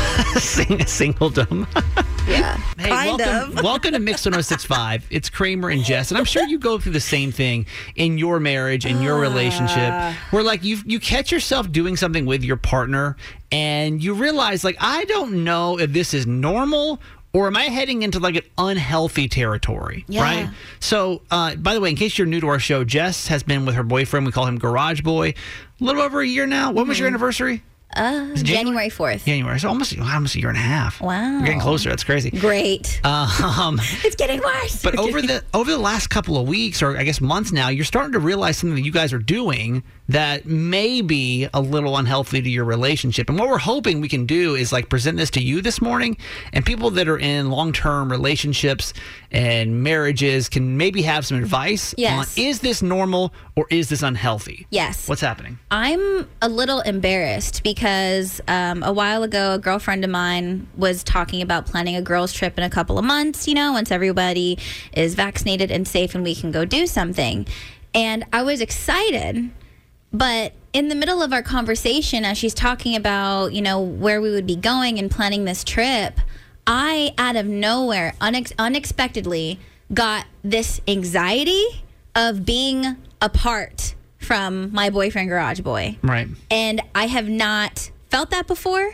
[SPEAKER 6] sing- singledom.
[SPEAKER 7] Yeah,
[SPEAKER 6] hey,
[SPEAKER 7] kind
[SPEAKER 6] welcome,
[SPEAKER 7] of.
[SPEAKER 6] welcome to Mix one oh six point five. It's Kramer and Jess, and I'm sure you go through the same thing in your marriage, in your relationship, where like you you catch yourself doing something with your partner, and you realize like I don't know if this is normal. Or am I heading into like an unhealthy territory,
[SPEAKER 7] yeah.
[SPEAKER 6] right? So, uh, by the way, in case you're new to our show, Jess has been with her boyfriend. We call him Garage Boy. A little over a year now. When mm-hmm. was your anniversary?
[SPEAKER 7] Uh, January fourth.
[SPEAKER 6] January. So almost, almost a year and a half.
[SPEAKER 7] Wow.
[SPEAKER 6] We're getting closer. That's crazy.
[SPEAKER 7] Great.
[SPEAKER 6] Um,
[SPEAKER 7] it's getting worse.
[SPEAKER 6] But over the over the last couple of weeks, or I guess months now, you're starting to realize something that you guys are doing that may be a little unhealthy to your relationship. And what we're hoping we can do is like present this to you this morning, and people that are in long-term relationships and marriages can maybe have some advice
[SPEAKER 7] yes.
[SPEAKER 6] on is this normal or is this unhealthy?
[SPEAKER 7] Yes.
[SPEAKER 6] What's happening?
[SPEAKER 7] I'm a little embarrassed because um, a while ago, a girlfriend of mine was talking about planning a girls' trip in a couple of months, you know, once everybody is vaccinated and safe and we can go do something. And I was excited. But in the middle of our conversation, as she's talking about, you know, where we would be going and planning this trip, I, out of nowhere, unex- unexpectedly, got this anxiety of being apart from my boyfriend, Garage Boy.
[SPEAKER 6] Right.
[SPEAKER 7] And I have not felt that before.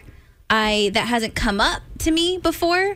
[SPEAKER 7] I that hasn't come up to me before.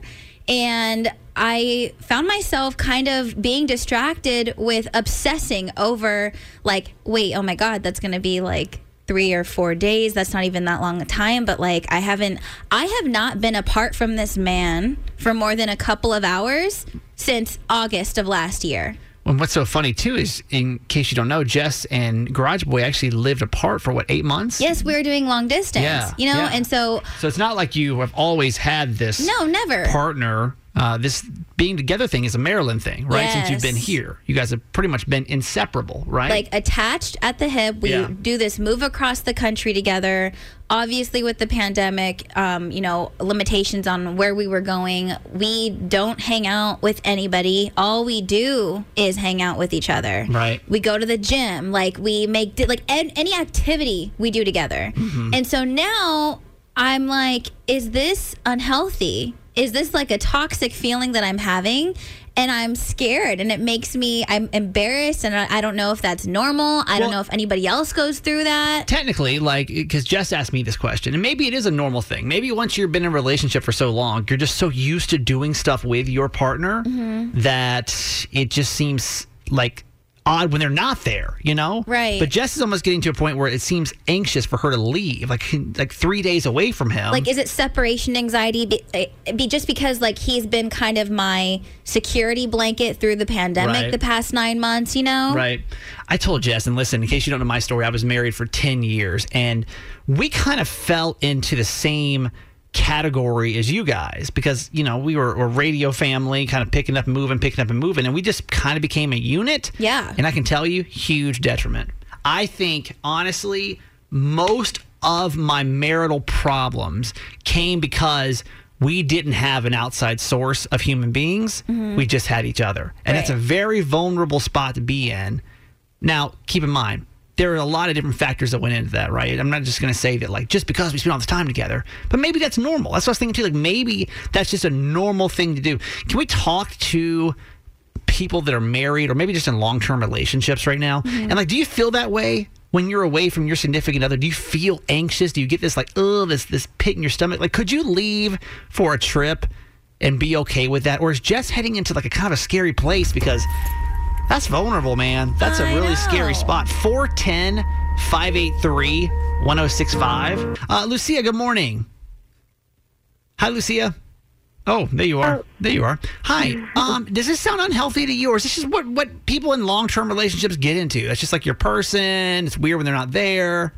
[SPEAKER 7] And I found myself kind of being distracted with obsessing over like, wait, oh my God, that's going to be like three or four days. That's not even that long a time. But like, I haven't, I have not been apart from this man for more than a couple of hours since August of last year.
[SPEAKER 6] And what's so funny, too, is in case you don't know, Jess and Garage Boy actually lived apart for, what, eight months?
[SPEAKER 7] Yes, we were doing long distance,
[SPEAKER 6] yeah,
[SPEAKER 7] you know,
[SPEAKER 6] yeah.
[SPEAKER 7] and so...
[SPEAKER 6] So it's not like you have always had this...
[SPEAKER 7] No, never.
[SPEAKER 6] ...partner. Uh, this being together thing is a Maryland thing, right?
[SPEAKER 7] Yes.
[SPEAKER 6] Since you've been here. You guys have pretty much been inseparable, right?
[SPEAKER 7] Like attached at the hip. We
[SPEAKER 6] yeah.
[SPEAKER 7] do this move across the country together. Obviously, with the pandemic, um, you know, limitations on where we were going, we don't hang out with anybody. All we do is hang out with each other.
[SPEAKER 6] Right.
[SPEAKER 7] We go to the gym. Like, we make, like, ed- any activity we do together. Mm-hmm. And so now I'm like, is this unhealthy? Is this like a toxic feeling that I'm having? And I'm scared, and it makes me, I'm embarrassed, and I, I don't know if that's normal. I well, don't know if anybody else goes through that.
[SPEAKER 6] Technically, like, because Jess asked me this question, and maybe it is a normal thing. Maybe once you've been in a relationship for so long, you're just so used to doing stuff with your partner mm-hmm. that it just seems like odd when they're not there, you know?
[SPEAKER 7] Right.
[SPEAKER 6] But Jess is almost getting to a point where it seems anxious for her to leave, like like three days away from him.
[SPEAKER 7] Like, is it separation anxiety? Be, be just because, like, he's been kind of my security blanket through the pandemic
[SPEAKER 6] right.
[SPEAKER 7] the past nine months, you know?
[SPEAKER 6] Right. I told Jess, and listen, in case you don't know my story, I was married for ten years, and we kind of fell into the same category as you guys because, you know, we were a radio family, kind of picking up and moving, picking up and moving, and we just kind of became a unit.
[SPEAKER 7] Yeah.
[SPEAKER 6] And I can tell you, huge detriment. I think, honestly, most of my marital problems came because we didn't have an outside source of human beings. Mm-hmm. We just had each other. And
[SPEAKER 7] right.
[SPEAKER 6] that's a very vulnerable spot to be in. Now, keep in mind, there are a lot of different factors that went into that, right? I'm not just going to say that, like, just because we spend all this time together, but maybe that's normal. That's what I was thinking, too. Like, maybe that's just a normal thing to do. Can we talk to people that are married or maybe just in long-term relationships right now. Mm-hmm. And like, do you feel that way when you're away from your significant other? Do you feel anxious? Do you get this like, oh, this this pit in your stomach? Like, could you leave for a trip and be okay with that? Or is Jess heading into like a kind of a scary place? Because that's vulnerable, man. That's
[SPEAKER 7] I
[SPEAKER 6] a really
[SPEAKER 7] know.
[SPEAKER 6] scary spot. four one zero, five eight three, one zero six five. Uh, Lucia, good morning. Hi, Lucia. Oh, there you are. There you are. Hi. Um, does this sound unhealthy to you, or is this just what, what people in long-term relationships get into? That's just like your person. It's weird when they're not there.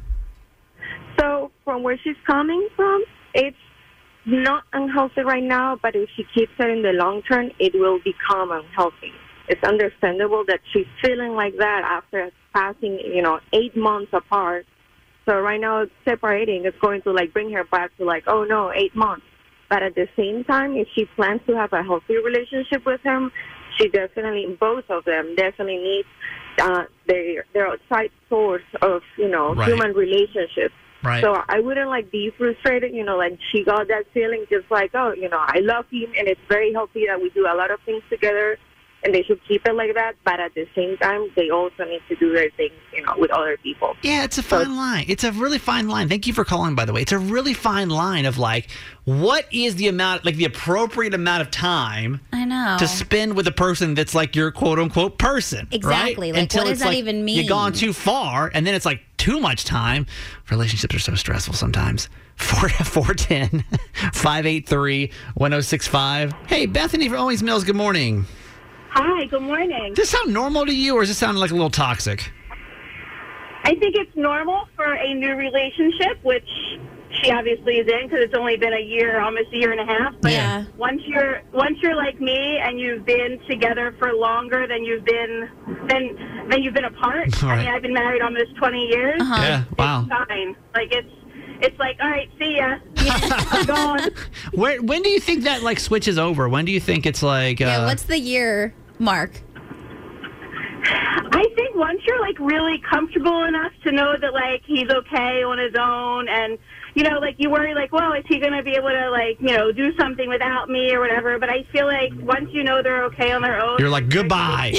[SPEAKER 4] So from where she's coming from, it's not unhealthy right now, but if she keeps it in the long term, it will become unhealthy. It's understandable that she's feeling like that after passing, you know, eight months apart. So right now, separating is going to, like, bring her back to, like, oh, no, eight months. But at the same time, if she plans to have a healthy relationship with him, she definitely, both of them, definitely need uh, their, their outside source of, you know,
[SPEAKER 6] Right.
[SPEAKER 4] human relationships.
[SPEAKER 6] Right.
[SPEAKER 4] So I wouldn't, like, be frustrated, you know, like, she got that feeling just like, oh, you know, I love him, and it's very healthy that we do a lot of things together, and they should keep it like that. But at the same time, they also need to do their things, you know, with other people.
[SPEAKER 6] Yeah, it's a fine line. It's a really fine line. Thank you for calling, by the way. It's a really fine line of, like, what is the amount, like, the appropriate amount of time
[SPEAKER 7] I know.
[SPEAKER 6] to spend with a person that's, like, your quote-unquote person,
[SPEAKER 7] Exactly.
[SPEAKER 6] right?
[SPEAKER 7] Like,
[SPEAKER 6] Until
[SPEAKER 7] what does
[SPEAKER 6] it's
[SPEAKER 7] that
[SPEAKER 6] like
[SPEAKER 7] even mean?
[SPEAKER 6] You've gone too far, and then it's, like, too much time. Relationships are so stressful sometimes. four one zero, five eight three, one zero six five. Hey, Bethany from Owings Mills, good morning.
[SPEAKER 8] Hi, good morning.
[SPEAKER 6] Does this sound normal to you, or does this sound like a little toxic?
[SPEAKER 8] I think it's normal for a new relationship, which she obviously is in because it's only been a year, almost a year and a half. But
[SPEAKER 7] Yeah.
[SPEAKER 8] once you're once you're like me and you've been together for longer than you've been than than you've been apart.
[SPEAKER 6] All
[SPEAKER 8] I
[SPEAKER 6] right.
[SPEAKER 8] mean, I've been married almost twenty years.
[SPEAKER 7] Uh-huh.
[SPEAKER 6] Yeah, wow.
[SPEAKER 8] It's fine. Like it's it's like, all right, see ya. I'm gone.
[SPEAKER 6] Where, when do you think that, like, switches over? When do you think it's like... Uh,
[SPEAKER 7] Yeah, what's the year mark?
[SPEAKER 8] I think once you're, like, really comfortable enough to know that, like, he's okay on his own and, you know, like, you worry, like, well, is he going to be able to, like, you know, do something without me or whatever. But I feel like once you know they're okay on their own...
[SPEAKER 6] You're like, goodbye.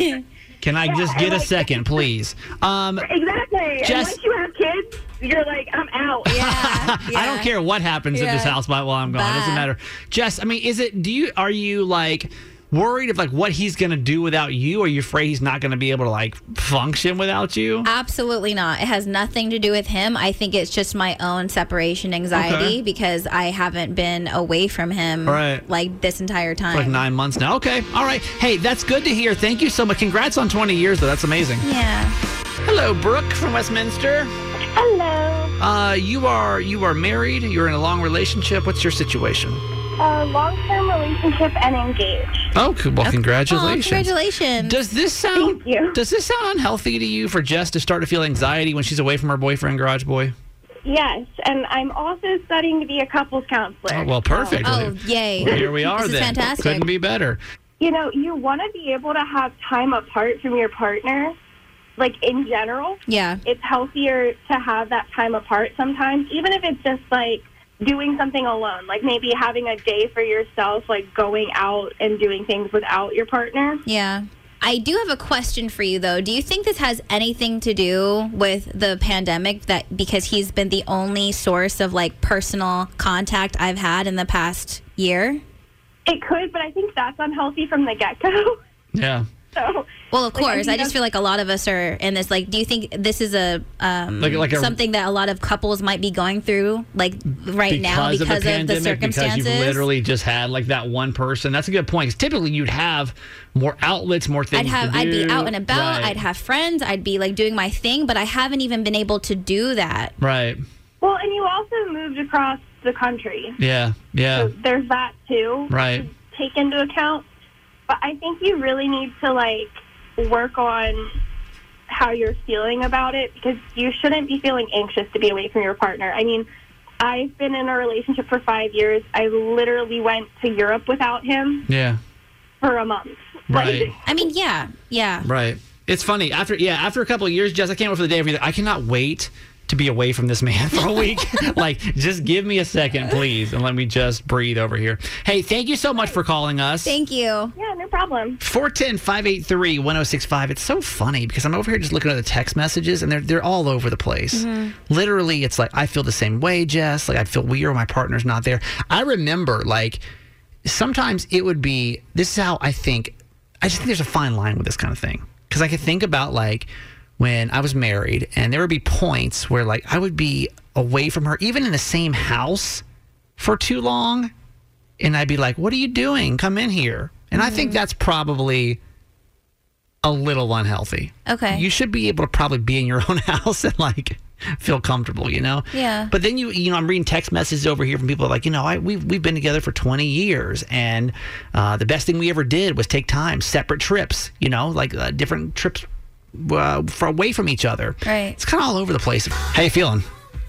[SPEAKER 6] Can I just
[SPEAKER 8] Yeah,
[SPEAKER 6] get a
[SPEAKER 8] like-
[SPEAKER 6] second, please? Um,
[SPEAKER 8] Exactly.
[SPEAKER 6] Jess-
[SPEAKER 8] And once you have kids, you're like, I'm out.
[SPEAKER 7] Yeah.
[SPEAKER 6] I don't care what happens at this
[SPEAKER 7] Yeah.
[SPEAKER 6] house while I'm gone. It doesn't
[SPEAKER 7] Bye.
[SPEAKER 6] matter. Jess, I mean, is it, do you, are you, like, worried of, like, what he's going to do without you? Are you afraid he's not going to be able to, like, function without you?
[SPEAKER 7] Absolutely not. It has nothing to do with him. I think it's just my own separation anxiety
[SPEAKER 6] Okay.
[SPEAKER 7] because I haven't been away from him
[SPEAKER 6] Right.
[SPEAKER 7] like this entire time.
[SPEAKER 6] Like nine months now. Okay. All right. Hey, that's good to hear. Thank you so much. Congrats on twenty years, though. That's amazing.
[SPEAKER 7] Yeah.
[SPEAKER 6] Hello, Brooke from Westminster.
[SPEAKER 8] Hello.
[SPEAKER 6] Uh, you are you are married. You're in a long relationship. What's your situation?
[SPEAKER 8] Uh, long-term relationship and engaged.
[SPEAKER 6] Oh, cool. Well, congratulations.
[SPEAKER 7] Oh, congratulations.
[SPEAKER 6] Does this sound
[SPEAKER 8] Thank you.
[SPEAKER 6] Does this sound unhealthy to you for Jess to start to feel anxiety when she's away from her boyfriend, Garage Boy?
[SPEAKER 8] Yes, and I'm also studying to be a couples counselor.
[SPEAKER 6] Oh, well, perfect.
[SPEAKER 7] Oh, yay.
[SPEAKER 6] Well, here we are
[SPEAKER 7] This is
[SPEAKER 6] then.
[SPEAKER 7] fantastic.
[SPEAKER 6] Couldn't be better.
[SPEAKER 8] You know, you want to be able to have time apart from your partner, like in general.
[SPEAKER 7] Yeah.
[SPEAKER 8] It's healthier to have that time apart sometimes, even if it's just like doing something alone, like maybe having a day for yourself, like going out and doing things without your partner.
[SPEAKER 7] Yeah. I do have a question for you, though. Do you think this has anything to do with the pandemic, that because he's been the only source of, like, personal contact I've had in the past year?
[SPEAKER 8] It could, but I think that's unhealthy from the get-go.
[SPEAKER 6] Yeah.
[SPEAKER 8] So,
[SPEAKER 7] Well, of
[SPEAKER 8] like,
[SPEAKER 7] course.
[SPEAKER 8] think
[SPEAKER 7] I just
[SPEAKER 8] that's-
[SPEAKER 7] feel like a lot of us are in this. Like, do you think this is a, um,
[SPEAKER 6] Like- like a-
[SPEAKER 7] something that a lot of couples might be going through, like, right now because
[SPEAKER 6] of the
[SPEAKER 7] of the
[SPEAKER 6] pandemic,
[SPEAKER 7] circumstances?
[SPEAKER 6] because you've literally just had like that one person. That's a good point. 'Cause typically you'd have more outlets, more things
[SPEAKER 7] I'd have,
[SPEAKER 6] to
[SPEAKER 7] I'd
[SPEAKER 6] do.
[SPEAKER 7] be out and about.
[SPEAKER 6] Right.
[SPEAKER 7] I'd have friends. I'd be like doing my thing, but I haven't even been able to do that.
[SPEAKER 6] Right.
[SPEAKER 8] well, and you also moved across the country.
[SPEAKER 6] Yeah. Yeah.
[SPEAKER 8] So there's that, too.
[SPEAKER 6] Right.
[SPEAKER 8] to take into account. But I think you really need to, like, work on how you're feeling about it, because you shouldn't be feeling anxious to be away from your partner. I mean, I've been in a relationship for five years. I literally went to Europe without him
[SPEAKER 6] Yeah.
[SPEAKER 8] for a month.
[SPEAKER 6] Right.
[SPEAKER 8] Like,
[SPEAKER 7] I mean, yeah, yeah.
[SPEAKER 6] Right. It's funny. After yeah, after a couple of years, Jess, I can't wait for the day of either. I cannot wait to be away from this man for a week. Like, just give me a second, please, and let me just breathe over here. Hey, thank you so much for calling us.
[SPEAKER 7] Thank you.
[SPEAKER 8] Yeah, no problem.
[SPEAKER 6] four one zero, five eight three, one zero six five. It's so funny because I'm over here just looking at the text messages, and they're they're all over the place. Mm-hmm. Literally, it's like, I feel the same way, Jess. Like, I feel weird when my partner's not there. I remember, like, sometimes it would be, this is how I think, I just think there's a fine line with this kind of thing. Because I could think about, like, when I was married, and there would be points where, like, I would be away from her, even in the same house for too long, and I'd be like, what are you doing? Come in here. And mm-hmm. I think that's probably a little unhealthy.
[SPEAKER 7] Okay.
[SPEAKER 6] You should be able to probably be in your own house and, like, feel comfortable, you know?
[SPEAKER 7] Yeah.
[SPEAKER 6] But then, you you know, I'm reading text messages over here from people like, you know, I we've, we've been together for twenty years, and uh, the best thing we ever did was take time, separate trips, you know, like uh, different trips Uh, for away from each other.
[SPEAKER 7] Right.
[SPEAKER 6] It's kind of all over the place. How you feeling?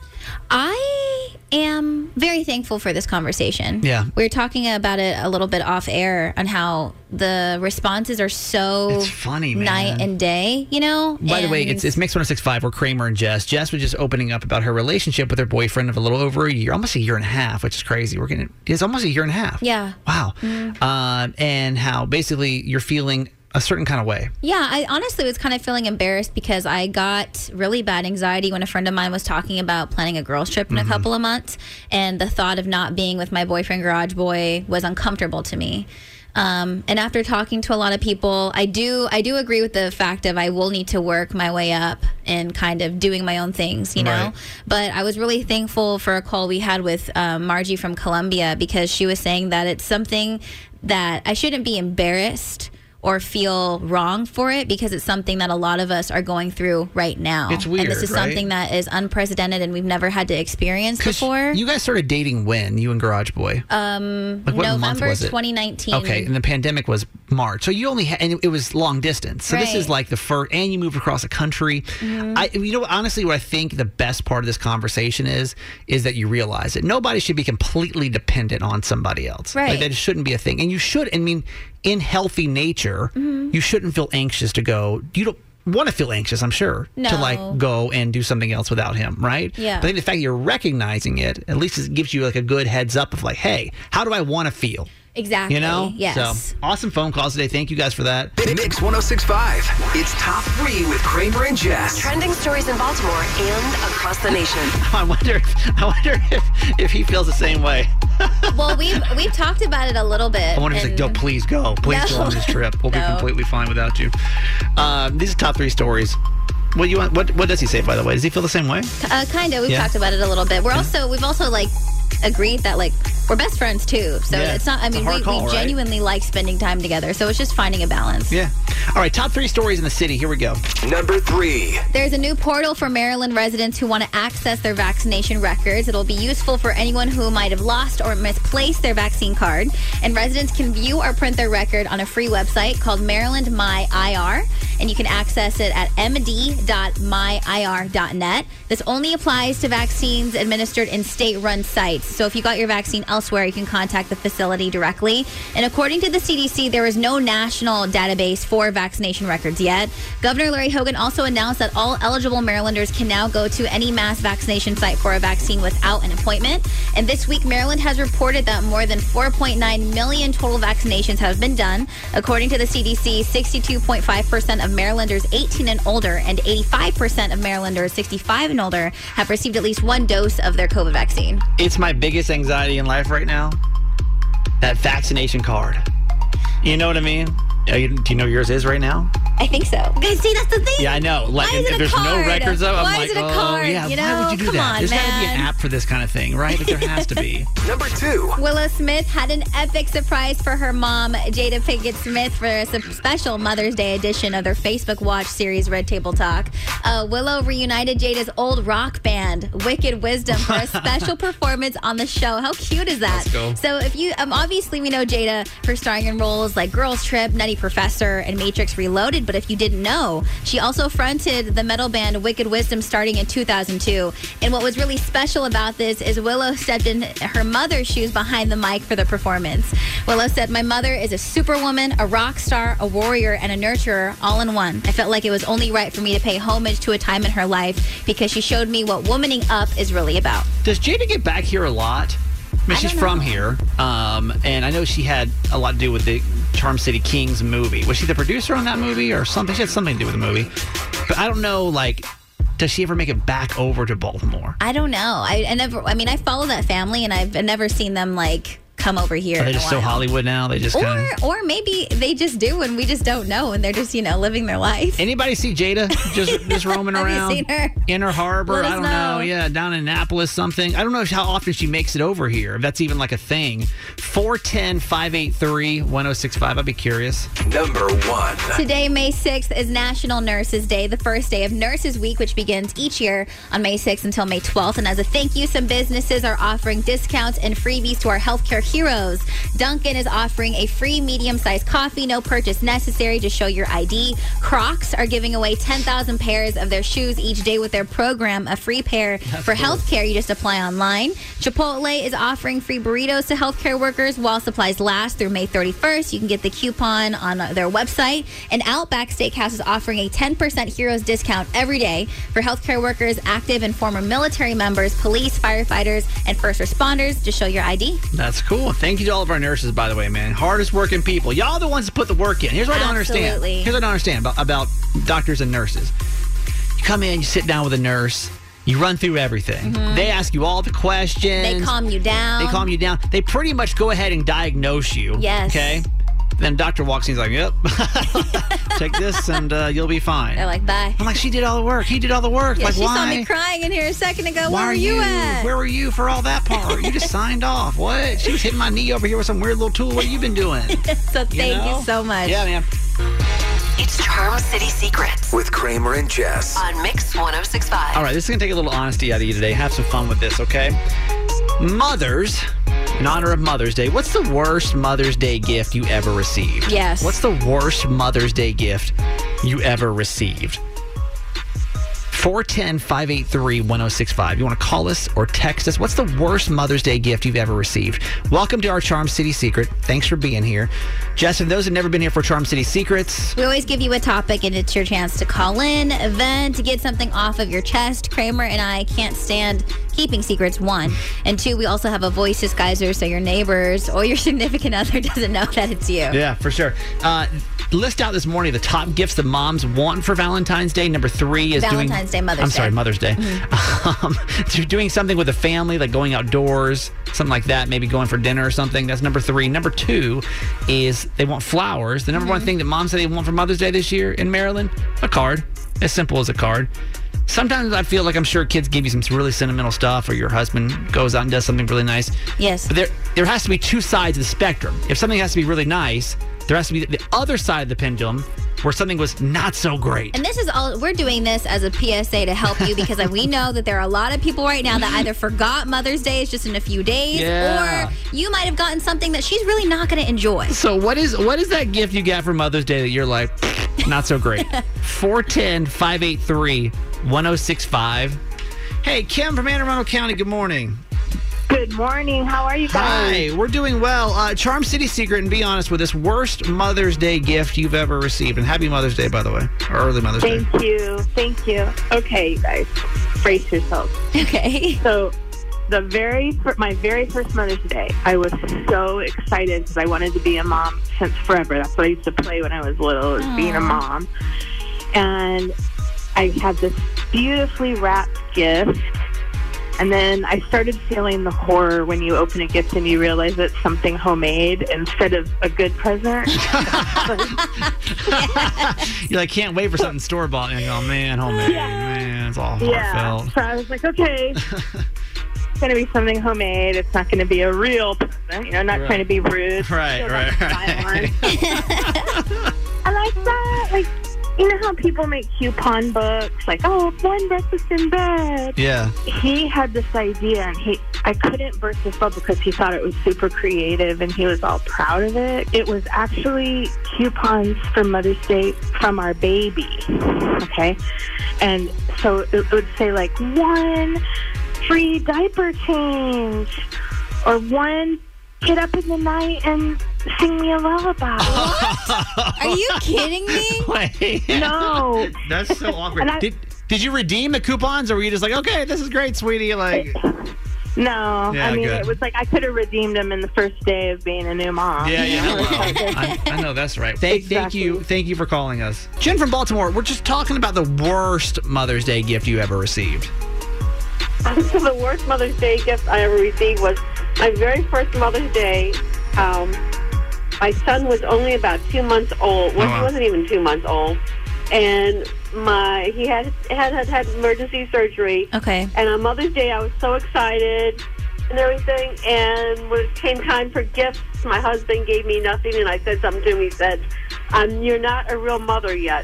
[SPEAKER 7] I am very thankful for this conversation.
[SPEAKER 6] Yeah.
[SPEAKER 7] We were talking about it a little bit off air on how the responses are so
[SPEAKER 6] it's funny, man.
[SPEAKER 7] night and day, you know?
[SPEAKER 6] By
[SPEAKER 7] and
[SPEAKER 6] the way, it's, it's Mix one oh six point five. We're Kramer and Jess. Jess was just opening up about her relationship with her boyfriend of a little over a year, almost a year and a half, which is crazy. We're getting, it's almost a year and a half.
[SPEAKER 7] Yeah.
[SPEAKER 6] Wow. Mm-hmm. Uh, and how basically you're feeling a certain kind of way.
[SPEAKER 7] Yeah, I honestly was kind of feeling embarrassed because I got really bad anxiety when a friend of mine was talking about planning a girls trip in mm-hmm. a couple of months, and the thought of not being with my boyfriend Garage Boy was uncomfortable to me. Um, and after talking to a lot of people, I do I do agree with the fact of I will need to work my way up and kind of doing my own things, you know. Right. But I was really thankful for a call we had with um, Margie from Columbia, because she was saying that it's something that I shouldn't be embarrassed or feel wrong for it, because it's something that a lot of us are going through right now.
[SPEAKER 6] It's weird,
[SPEAKER 7] and this is
[SPEAKER 6] right?
[SPEAKER 7] something that is unprecedented and we've never had to experience before.
[SPEAKER 6] You guys started dating when, you and Garage Boy?
[SPEAKER 7] Um,
[SPEAKER 6] like what
[SPEAKER 7] November
[SPEAKER 6] month was it?
[SPEAKER 7] twenty nineteen.
[SPEAKER 6] Okay, and the pandemic was March. So you only had, and it was long distance. So
[SPEAKER 7] right.
[SPEAKER 6] this is like the first, and you moved across the country. Mm-hmm. I, you know, honestly, what I think the best part of this conversation is, is that you realize that nobody should be completely dependent on somebody else.
[SPEAKER 7] Right.
[SPEAKER 6] Like, that shouldn't be a thing. And you should, I mean, in healthy nature, mm-hmm. you shouldn't feel anxious to go. You don't want to feel anxious, I'm sure,
[SPEAKER 7] no.
[SPEAKER 6] to like go and do something else without him, right?
[SPEAKER 7] Yeah.
[SPEAKER 6] But I think the fact that you're recognizing it, at least it gives you like a good heads up of like, hey, how do I want to feel?
[SPEAKER 7] Exactly.
[SPEAKER 6] You know?
[SPEAKER 7] Yes.
[SPEAKER 6] So, awesome phone calls today. Thank you guys for that.
[SPEAKER 5] Mix one oh six point five. It's top three with Kramer and Jess.
[SPEAKER 9] Trending stories in Baltimore and across the nation.
[SPEAKER 6] I wonder if, I wonder if, if he feels the same way.
[SPEAKER 7] Well, we've we've talked about it a little bit.
[SPEAKER 6] I wonder if he's like, no, please go. Please
[SPEAKER 7] No.
[SPEAKER 6] go on this trip. We'll
[SPEAKER 7] No.
[SPEAKER 6] be completely fine without you. Um, these are top three stories. What you want? What what does he say, by the way? Does he feel the same way?
[SPEAKER 7] Uh, kind of. We've
[SPEAKER 6] Yeah.
[SPEAKER 7] talked about it a little bit. We're
[SPEAKER 6] Yeah.
[SPEAKER 7] also we've also like agreed that like we're best friends too. So
[SPEAKER 6] Yeah.
[SPEAKER 7] it's not. I
[SPEAKER 6] It's a
[SPEAKER 7] mean,
[SPEAKER 6] hard
[SPEAKER 7] we,
[SPEAKER 6] call,
[SPEAKER 7] we
[SPEAKER 6] right?
[SPEAKER 7] genuinely like spending time together. So it's just finding a balance.
[SPEAKER 6] Yeah. All right, top three stories in the city. Here we go.
[SPEAKER 5] Number three.
[SPEAKER 7] There's a new portal for Maryland residents who want to access their vaccination records. It'll be useful for anyone who might have lost or misplaced their vaccine card. And residents can view or print their record on a free website called Maryland My I R. And you can access it at m d dot my i r dot net. This only applies to vaccines administered in state-run sites. So if you got your vaccine elsewhere, you can contact the facility directly. And according to the C D C, there is no national database for vaccination records yet. Governor Larry Hogan also announced that all eligible Marylanders can now go to any mass vaccination site for a vaccine without an appointment. And this week, Maryland has reported that more than four point nine million total vaccinations have been done. According to the C D C, sixty-two point five percent of Marylanders eighteen and older and eighty-five percent of Marylanders sixty-five and older have received at least one dose of their COVID vaccine.
[SPEAKER 6] It's my biggest anxiety in life right now. That vaccination card. You know what I mean? Uh, you- Do you know yours is right now?
[SPEAKER 7] I think so. Guys, see, that's the thing.
[SPEAKER 6] Yeah, I know. Like,
[SPEAKER 7] Why is
[SPEAKER 6] if
[SPEAKER 7] it a
[SPEAKER 6] there's no
[SPEAKER 7] card?
[SPEAKER 6] records of, I'm
[SPEAKER 7] Why
[SPEAKER 6] like,
[SPEAKER 7] is it a
[SPEAKER 6] oh,
[SPEAKER 7] card?
[SPEAKER 6] yeah.
[SPEAKER 7] You
[SPEAKER 6] Why would
[SPEAKER 7] know?
[SPEAKER 6] you do
[SPEAKER 7] Come
[SPEAKER 6] that?
[SPEAKER 7] on,
[SPEAKER 6] There's got to be an
[SPEAKER 7] man.
[SPEAKER 6] app for this kind of thing, right? Like, there has to be.
[SPEAKER 5] Number two.
[SPEAKER 7] Willow Smith had an epic surprise for her mom, Jada Pinkett Smith, for a sub- special Mother's Day edition of their Facebook Watch series, Red Table Talk. Uh, Willow reunited Jada's old rock band, Wicked Wisdom, for a special performance on the show. How cute is that?
[SPEAKER 6] Let's go.
[SPEAKER 7] So if you, um, obviously we know Jada for starring in roles like Girls Trip, Nutty Professor, and Matrix Reloaded but if you didn't know, she also fronted the metal band Wicked Wisdom starting in two thousand two. And what was really special about this is Willow stepped in her mother's shoes behind the mic for the performance. Willow said, "My mother is a superwoman, a rock star, a warrior, and a nurturer all in one. I felt like it was only right for me to pay homage to a time in her life because she showed me what womaning up is really about."
[SPEAKER 6] Does Jada get back here a lot? I mean,
[SPEAKER 7] I
[SPEAKER 6] she's
[SPEAKER 7] don't
[SPEAKER 6] from
[SPEAKER 7] know.
[SPEAKER 6] here, um, and I know she had a lot to do with the Charm City Kings movie. Was she the producer on that movie or something? She had something to do with the movie. But I don't know, like, does she ever make it back over to Baltimore?
[SPEAKER 7] I don't know. I, I never. I mean, I follow that family, and I've never seen them like come over here.
[SPEAKER 6] Are they
[SPEAKER 7] in a
[SPEAKER 6] just so
[SPEAKER 7] while.
[SPEAKER 6] Hollywood now? They just kind of...
[SPEAKER 7] Or, or maybe they just do, and we just don't know, and they're just, you know, living their life.
[SPEAKER 6] Anybody see Jada just just roaming
[SPEAKER 7] Have you
[SPEAKER 6] around?
[SPEAKER 7] seen her?
[SPEAKER 6] Inner Harbor?
[SPEAKER 7] Let us
[SPEAKER 6] I don't
[SPEAKER 7] know.
[SPEAKER 6] know. Yeah, down in Annapolis, something. I don't know how often she makes it over here. If that's even like a thing. four one zero, five eight three, one zero six five. I'd be curious.
[SPEAKER 10] Number one.
[SPEAKER 7] Today, May sixth, is National Nurses Day, the first day of Nurses Week, which begins each year on May sixth until May twelfth. And as a thank you, some businesses are offering discounts and freebies to our healthcare heroes. Dunkin' is offering a free medium-sized coffee, no purchase necessary, to show your I D. Crocs are giving away ten thousand pairs of their shoes each day with their program, a free pair for
[SPEAKER 6] cool.
[SPEAKER 7] healthcare. You just apply online. Chipotle is offering free burritos to healthcare workers while supplies last through May thirty-first. You can get the coupon on their website. And Outback Steakhouse is offering a ten percent Heroes discount every day for healthcare workers, active and former military members, police, firefighters, and first responders to show your I D.
[SPEAKER 6] That's cool. Thank you to all of our nurses, by the way, man. Hardest working people. Y'all are the ones that put the work in. Here's what I don't understand.
[SPEAKER 7] Absolutely.
[SPEAKER 6] Here's what I don't understand about, about doctors and nurses. You come in, you sit down with a nurse, you run through everything.
[SPEAKER 7] Mm-hmm.
[SPEAKER 6] They ask you all the questions.
[SPEAKER 7] They calm you down.
[SPEAKER 6] They calm you down. They pretty much go ahead and diagnose you.
[SPEAKER 7] Yes.
[SPEAKER 6] Okay? Then doctor walks in, he's like, yep, take this and uh, you'll be fine.
[SPEAKER 7] They're like, bye.
[SPEAKER 6] I'm like, she did all the work. He did all the work.
[SPEAKER 7] Yeah,
[SPEAKER 6] like,
[SPEAKER 7] she
[SPEAKER 6] why?
[SPEAKER 7] saw me crying in here a second ago.
[SPEAKER 6] Why
[SPEAKER 7] Where
[SPEAKER 6] are
[SPEAKER 7] were you, at?
[SPEAKER 6] Where were you for all that part? You just signed off. What? She was hitting my knee over here with some weird little tool. What have you been doing?
[SPEAKER 7] So thank you,
[SPEAKER 6] know?
[SPEAKER 7] so much.
[SPEAKER 6] Yeah, man.
[SPEAKER 9] It's Charm City Secrets
[SPEAKER 10] With Kramer and Jess.
[SPEAKER 9] on Mix one oh six point five.
[SPEAKER 6] All right, this is going to take a little honesty out of you today. Have some fun with this, okay? Mothers, in honor of Mother's Day, what's the worst Mother's Day gift you ever received?
[SPEAKER 7] Yes.
[SPEAKER 6] What's the worst Mother's Day gift you ever received? four one zero, five eight three, one zero six five. You want to call us or text us? What's the worst Mother's Day gift you've ever received? Welcome to our Charm City Secret. Thanks for being here. Jess, and those who've never been here for Charm City Secrets,
[SPEAKER 7] We always give you a topic, and it's your chance to call in, vent, to get something off of your chest. Kramer and I can't stand keeping secrets, one. And two, we also have a voice disguiser so your neighbors or your significant other doesn't know that it's you.
[SPEAKER 6] yeah, for sure. Uh, list out this morning the top gifts that moms want for Valentine's Day. Number three is doing...
[SPEAKER 7] Valentine's Day, Mother's
[SPEAKER 6] I'm sorry,
[SPEAKER 7] Day.
[SPEAKER 6] Mother's Day.
[SPEAKER 7] Mm-hmm.
[SPEAKER 6] Um, they're doing something with a family, like going outdoors, something like that, maybe going for dinner or something. That's number three. Number two is they want flowers. The number
[SPEAKER 7] Mm-hmm.
[SPEAKER 6] one thing that moms say they want for Mother's Day this year in Maryland, a card. As simple as a card. Sometimes I feel like I'm sure kids give you some really sentimental stuff, or your husband goes out and does something really nice.
[SPEAKER 7] Yes.
[SPEAKER 6] But there, there has to be two sides of the spectrum. If something has to be really nice, there has to be the other side of the pendulum where something was not so great.
[SPEAKER 7] And this is all, we're doing this as a P S A to help you because we know that there are a lot of people right now that either forgot Mother's Day is just in a few days,
[SPEAKER 6] Yeah.
[SPEAKER 7] or you might have gotten something that she's really not going to enjoy.
[SPEAKER 6] So what is what is that gift you got for Mother's Day that you're like, not so great? four one zero, five eight three, one zero six five. Hey, Kim from Anne Arundel County, good morning.
[SPEAKER 4] Good morning. How are you guys?
[SPEAKER 6] Hi, we're doing well. Uh, Charm City Secret, and be honest with us, worst Mother's Day gift you've ever received. And happy Mother's Day, by the way. Or early Mother's Day.
[SPEAKER 4] Thank you. Thank you. Okay, you guys, brace yourselves.
[SPEAKER 7] Okay.
[SPEAKER 4] So, the very fir- my very first Mother's Day, I was so excited because I wanted to be a mom since forever. That's what I used to play when I was little, is being a mom. And I had this beautifully wrapped gift. And then I started feeling the horror when you open a gift and you realize it's something homemade instead of a good present.
[SPEAKER 6] You like can't wait for something store bought, and you go, oh, man, homemade, man, it's all
[SPEAKER 4] Yeah.
[SPEAKER 6] heartfelt.
[SPEAKER 4] So I was like, okay, it's going to be something homemade. It's not going to be a real present. You know, not
[SPEAKER 6] Right.
[SPEAKER 4] trying to be rude.
[SPEAKER 6] Right,
[SPEAKER 4] Still
[SPEAKER 6] right,
[SPEAKER 4] got
[SPEAKER 6] right.
[SPEAKER 4] style on. And I thought, like, you know how people make coupon books? Like, oh, one breakfast in bed.
[SPEAKER 6] Yeah.
[SPEAKER 4] He had this idea, and he
[SPEAKER 11] I couldn't burst his bubble because he thought it was super creative and he was all proud of it. It was actually coupons for Mother's Day from our baby, okay? And so it would say like one free diaper change or one get up in the night and sing me a lullaby.
[SPEAKER 7] What? Are you kidding me?
[SPEAKER 6] Wait.
[SPEAKER 11] No.
[SPEAKER 6] That's so awkward.
[SPEAKER 11] I,
[SPEAKER 6] did, did you redeem the coupons or were you just like, okay, this is great, sweetie? Like,
[SPEAKER 11] No,
[SPEAKER 6] yeah,
[SPEAKER 11] I mean,
[SPEAKER 6] good.
[SPEAKER 11] it was like I could have redeemed him in the first day of being a new mom.
[SPEAKER 6] Yeah, yeah,
[SPEAKER 11] You know?
[SPEAKER 6] I, I know that's right. Thank,
[SPEAKER 11] Exactly.
[SPEAKER 6] thank you, thank you for calling us, Jen from Baltimore. We're just talking about the worst Mother's Day gift you ever received.
[SPEAKER 12] So the worst Mother's Day gift I ever received was my very first Mother's Day. Um, my son was only about two months old. Well,
[SPEAKER 6] Oh, wow.
[SPEAKER 12] he wasn't even two months old, and my he had had had, had emergency surgery.
[SPEAKER 7] Okay.
[SPEAKER 12] And on Mother's Day, I was so excited and everything. And when it came time for gifts, my husband gave me nothing, and I said something to him. He said, um, "You're not a real mother yet."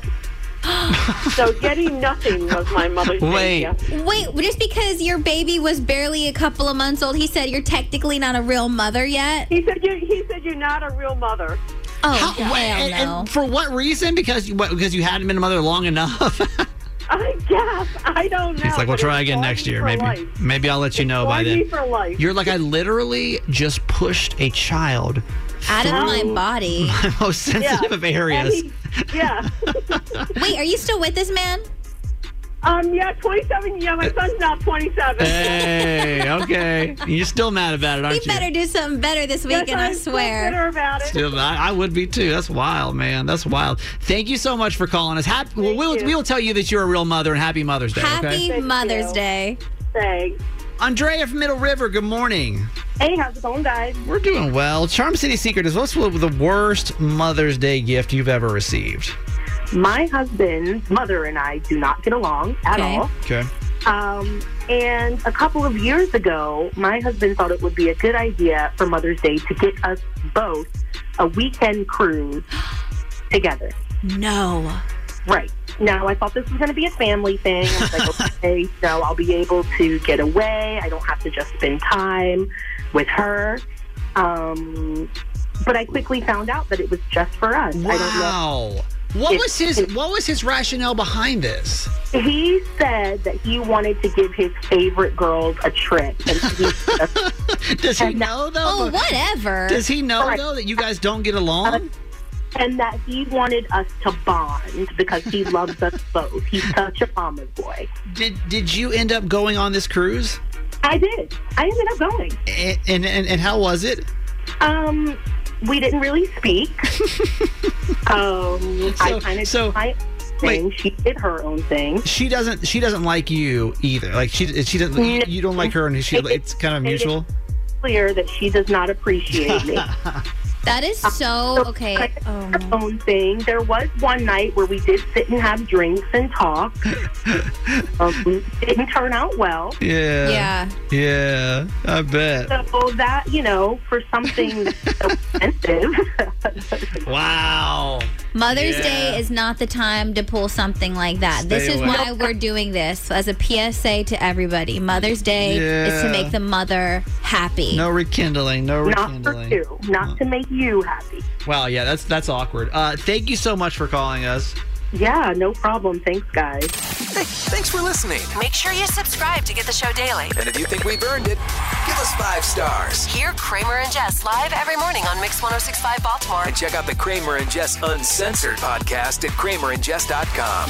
[SPEAKER 12] So getting nothing was my Mother's
[SPEAKER 6] Wait.
[SPEAKER 12] Day gift.
[SPEAKER 7] Wait, just because your baby was barely a couple of months old, he said you're technically not a real mother yet?
[SPEAKER 12] He said, you, he said you're not a real mother.
[SPEAKER 7] Oh,
[SPEAKER 6] How-
[SPEAKER 7] hell
[SPEAKER 6] wait, and,
[SPEAKER 7] no.
[SPEAKER 6] and for what reason? Because you, what, because you hadn't been a mother long enough.
[SPEAKER 12] I guess. I don't know.
[SPEAKER 6] He's like, we'll
[SPEAKER 12] but
[SPEAKER 6] try
[SPEAKER 12] it
[SPEAKER 6] again
[SPEAKER 12] scarred
[SPEAKER 6] next
[SPEAKER 12] me
[SPEAKER 6] year.
[SPEAKER 12] for
[SPEAKER 6] Maybe,
[SPEAKER 12] life.
[SPEAKER 6] maybe I'll let you know by
[SPEAKER 12] Scarred me
[SPEAKER 6] then.
[SPEAKER 12] for life.
[SPEAKER 6] You're like, I literally just pushed a child
[SPEAKER 7] Out of my
[SPEAKER 12] Oh.
[SPEAKER 7] body.
[SPEAKER 6] my most sensitive of
[SPEAKER 12] And
[SPEAKER 6] areas.
[SPEAKER 12] he- yeah.
[SPEAKER 7] Wait, are you still with this man?
[SPEAKER 12] um. Yeah. Twenty-seven. Yeah. My son's now twenty-seven.
[SPEAKER 6] Hey, okay. You're still mad about it, aren't
[SPEAKER 7] You
[SPEAKER 6] you?
[SPEAKER 7] better do something better this
[SPEAKER 12] Yes,
[SPEAKER 7] weekend, I
[SPEAKER 12] I'm so
[SPEAKER 7] swear.
[SPEAKER 12] bitter about it.
[SPEAKER 6] Still, I, I would be too. That's wild, man. That's wild. Thank you so much for calling us. Happy, well,
[SPEAKER 12] Thank
[SPEAKER 6] we'll,
[SPEAKER 12] you.
[SPEAKER 6] we'll tell you that you're a real mother and happy Mother's Day.
[SPEAKER 7] Happy
[SPEAKER 6] Okay?
[SPEAKER 12] Thank
[SPEAKER 7] Mother's
[SPEAKER 12] you.
[SPEAKER 7] Day.
[SPEAKER 12] Thanks.
[SPEAKER 6] Andrea from Middle River. Good morning.
[SPEAKER 11] Hey, how's it going, guys?
[SPEAKER 6] We're doing well. Charm City Secret is what's the worst Mother's Day gift you've ever received?
[SPEAKER 11] My husband's mother and I do not get along at
[SPEAKER 7] Okay.
[SPEAKER 11] all.
[SPEAKER 6] Okay.
[SPEAKER 11] Um, and a couple of years ago, my husband thought it would be a good idea for Mother's Day to get us both a weekend cruise together.
[SPEAKER 7] No.
[SPEAKER 11] Right. Now, I thought this was going to be a family thing. I was like, okay, so I'll be able to get away. I don't have to just spend time with her. Um, but I quickly found out that it was just for us. I don't know.
[SPEAKER 6] Wow. What
[SPEAKER 11] It-
[SPEAKER 6] was his
[SPEAKER 11] it-
[SPEAKER 6] What was his rationale behind this?
[SPEAKER 11] He said that he wanted to give his favorite girls a trip. And he,
[SPEAKER 6] Does he
[SPEAKER 11] And-
[SPEAKER 6] know though?
[SPEAKER 7] Oh, whatever.
[SPEAKER 6] Does he know
[SPEAKER 11] Right.
[SPEAKER 6] though that you guys don't get along?
[SPEAKER 11] and that he wanted us to bond because he loves us both. He's such a mama's boy.
[SPEAKER 6] Did Did you end up going on this cruise?
[SPEAKER 11] I did. I ended up going.
[SPEAKER 6] And and, and, and how was it?
[SPEAKER 11] Um, we didn't really speak. um, I
[SPEAKER 6] So-
[SPEAKER 11] kind of
[SPEAKER 6] so-
[SPEAKER 11] did my own thing. She did her own thing.
[SPEAKER 6] She doesn't. She doesn't like you either. Like she. She doesn't. You, you don't like her, and she. It's kind of mutual.
[SPEAKER 11] Clear that she does not appreciate me.
[SPEAKER 7] That is so okay. Oh,
[SPEAKER 11] Her own thing. There was one night where we did sit and have drinks and talk. um, didn't turn out well.
[SPEAKER 6] Yeah.
[SPEAKER 7] Yeah.
[SPEAKER 6] Yeah. I bet.
[SPEAKER 11] So that, you know, for something that's so expensive.
[SPEAKER 6] Wow.
[SPEAKER 7] Mother's
[SPEAKER 6] Yeah.
[SPEAKER 7] Day is not the time to pull something like that.
[SPEAKER 6] Stay
[SPEAKER 7] this is
[SPEAKER 6] away.
[SPEAKER 7] why we're doing this as a P S A to everybody. Mother's Day is
[SPEAKER 6] Yeah.
[SPEAKER 7] to make the mother happy.
[SPEAKER 6] No rekindling. No
[SPEAKER 11] Not for
[SPEAKER 6] rekindling.
[SPEAKER 11] you. Not to make you happy.
[SPEAKER 6] Wow. Yeah. That's that's awkward. Uh, thank you so much for calling us.
[SPEAKER 11] Yeah, no problem. Thanks, guys.
[SPEAKER 5] Hey, thanks for listening.
[SPEAKER 9] Make sure you subscribe to get the show daily.
[SPEAKER 5] And if you think we've earned it, give us five stars.
[SPEAKER 9] Hear Kramer and Jess live every morning on Mix one oh six point five Baltimore.
[SPEAKER 5] And check out the Kramer and Jess Uncensored podcast at kramer and jess dot com.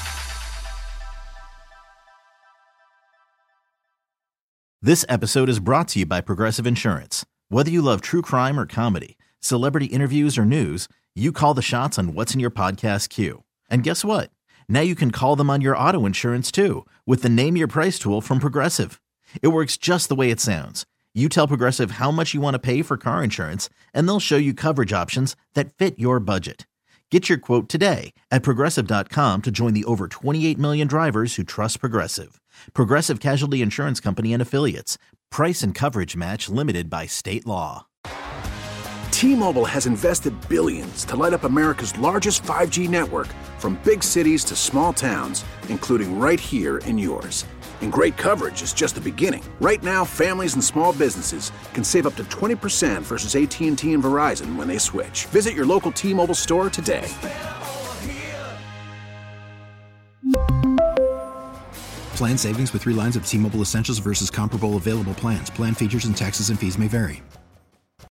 [SPEAKER 13] This episode is brought to you by Progressive Insurance. Whether you love true crime or comedy, celebrity interviews or news, you call the shots on what's in your podcast queue. And guess what? Now you can call them on your auto insurance too with the Name Your Price tool from Progressive. It works just the way it sounds. You tell Progressive how much you want to pay for car insurance, and they'll show you coverage options that fit your budget. Get your quote today at progressive dot com to join the over twenty-eight million drivers who trust Progressive. Progressive Casualty Insurance Company and Affiliates. Price and coverage match limited by state law.
[SPEAKER 14] T-Mobile has invested billions to light up America's largest five G network, from big cities to small towns, including right here in yours. And great coverage is just the beginning. Right now, families and small businesses can save up to twenty percent versus A T and T and Verizon when they switch. Visit your local T-Mobile store today.
[SPEAKER 15] Plan savings with three lines of T-Mobile Essentials versus comparable available plans. Plan features and taxes and fees may vary.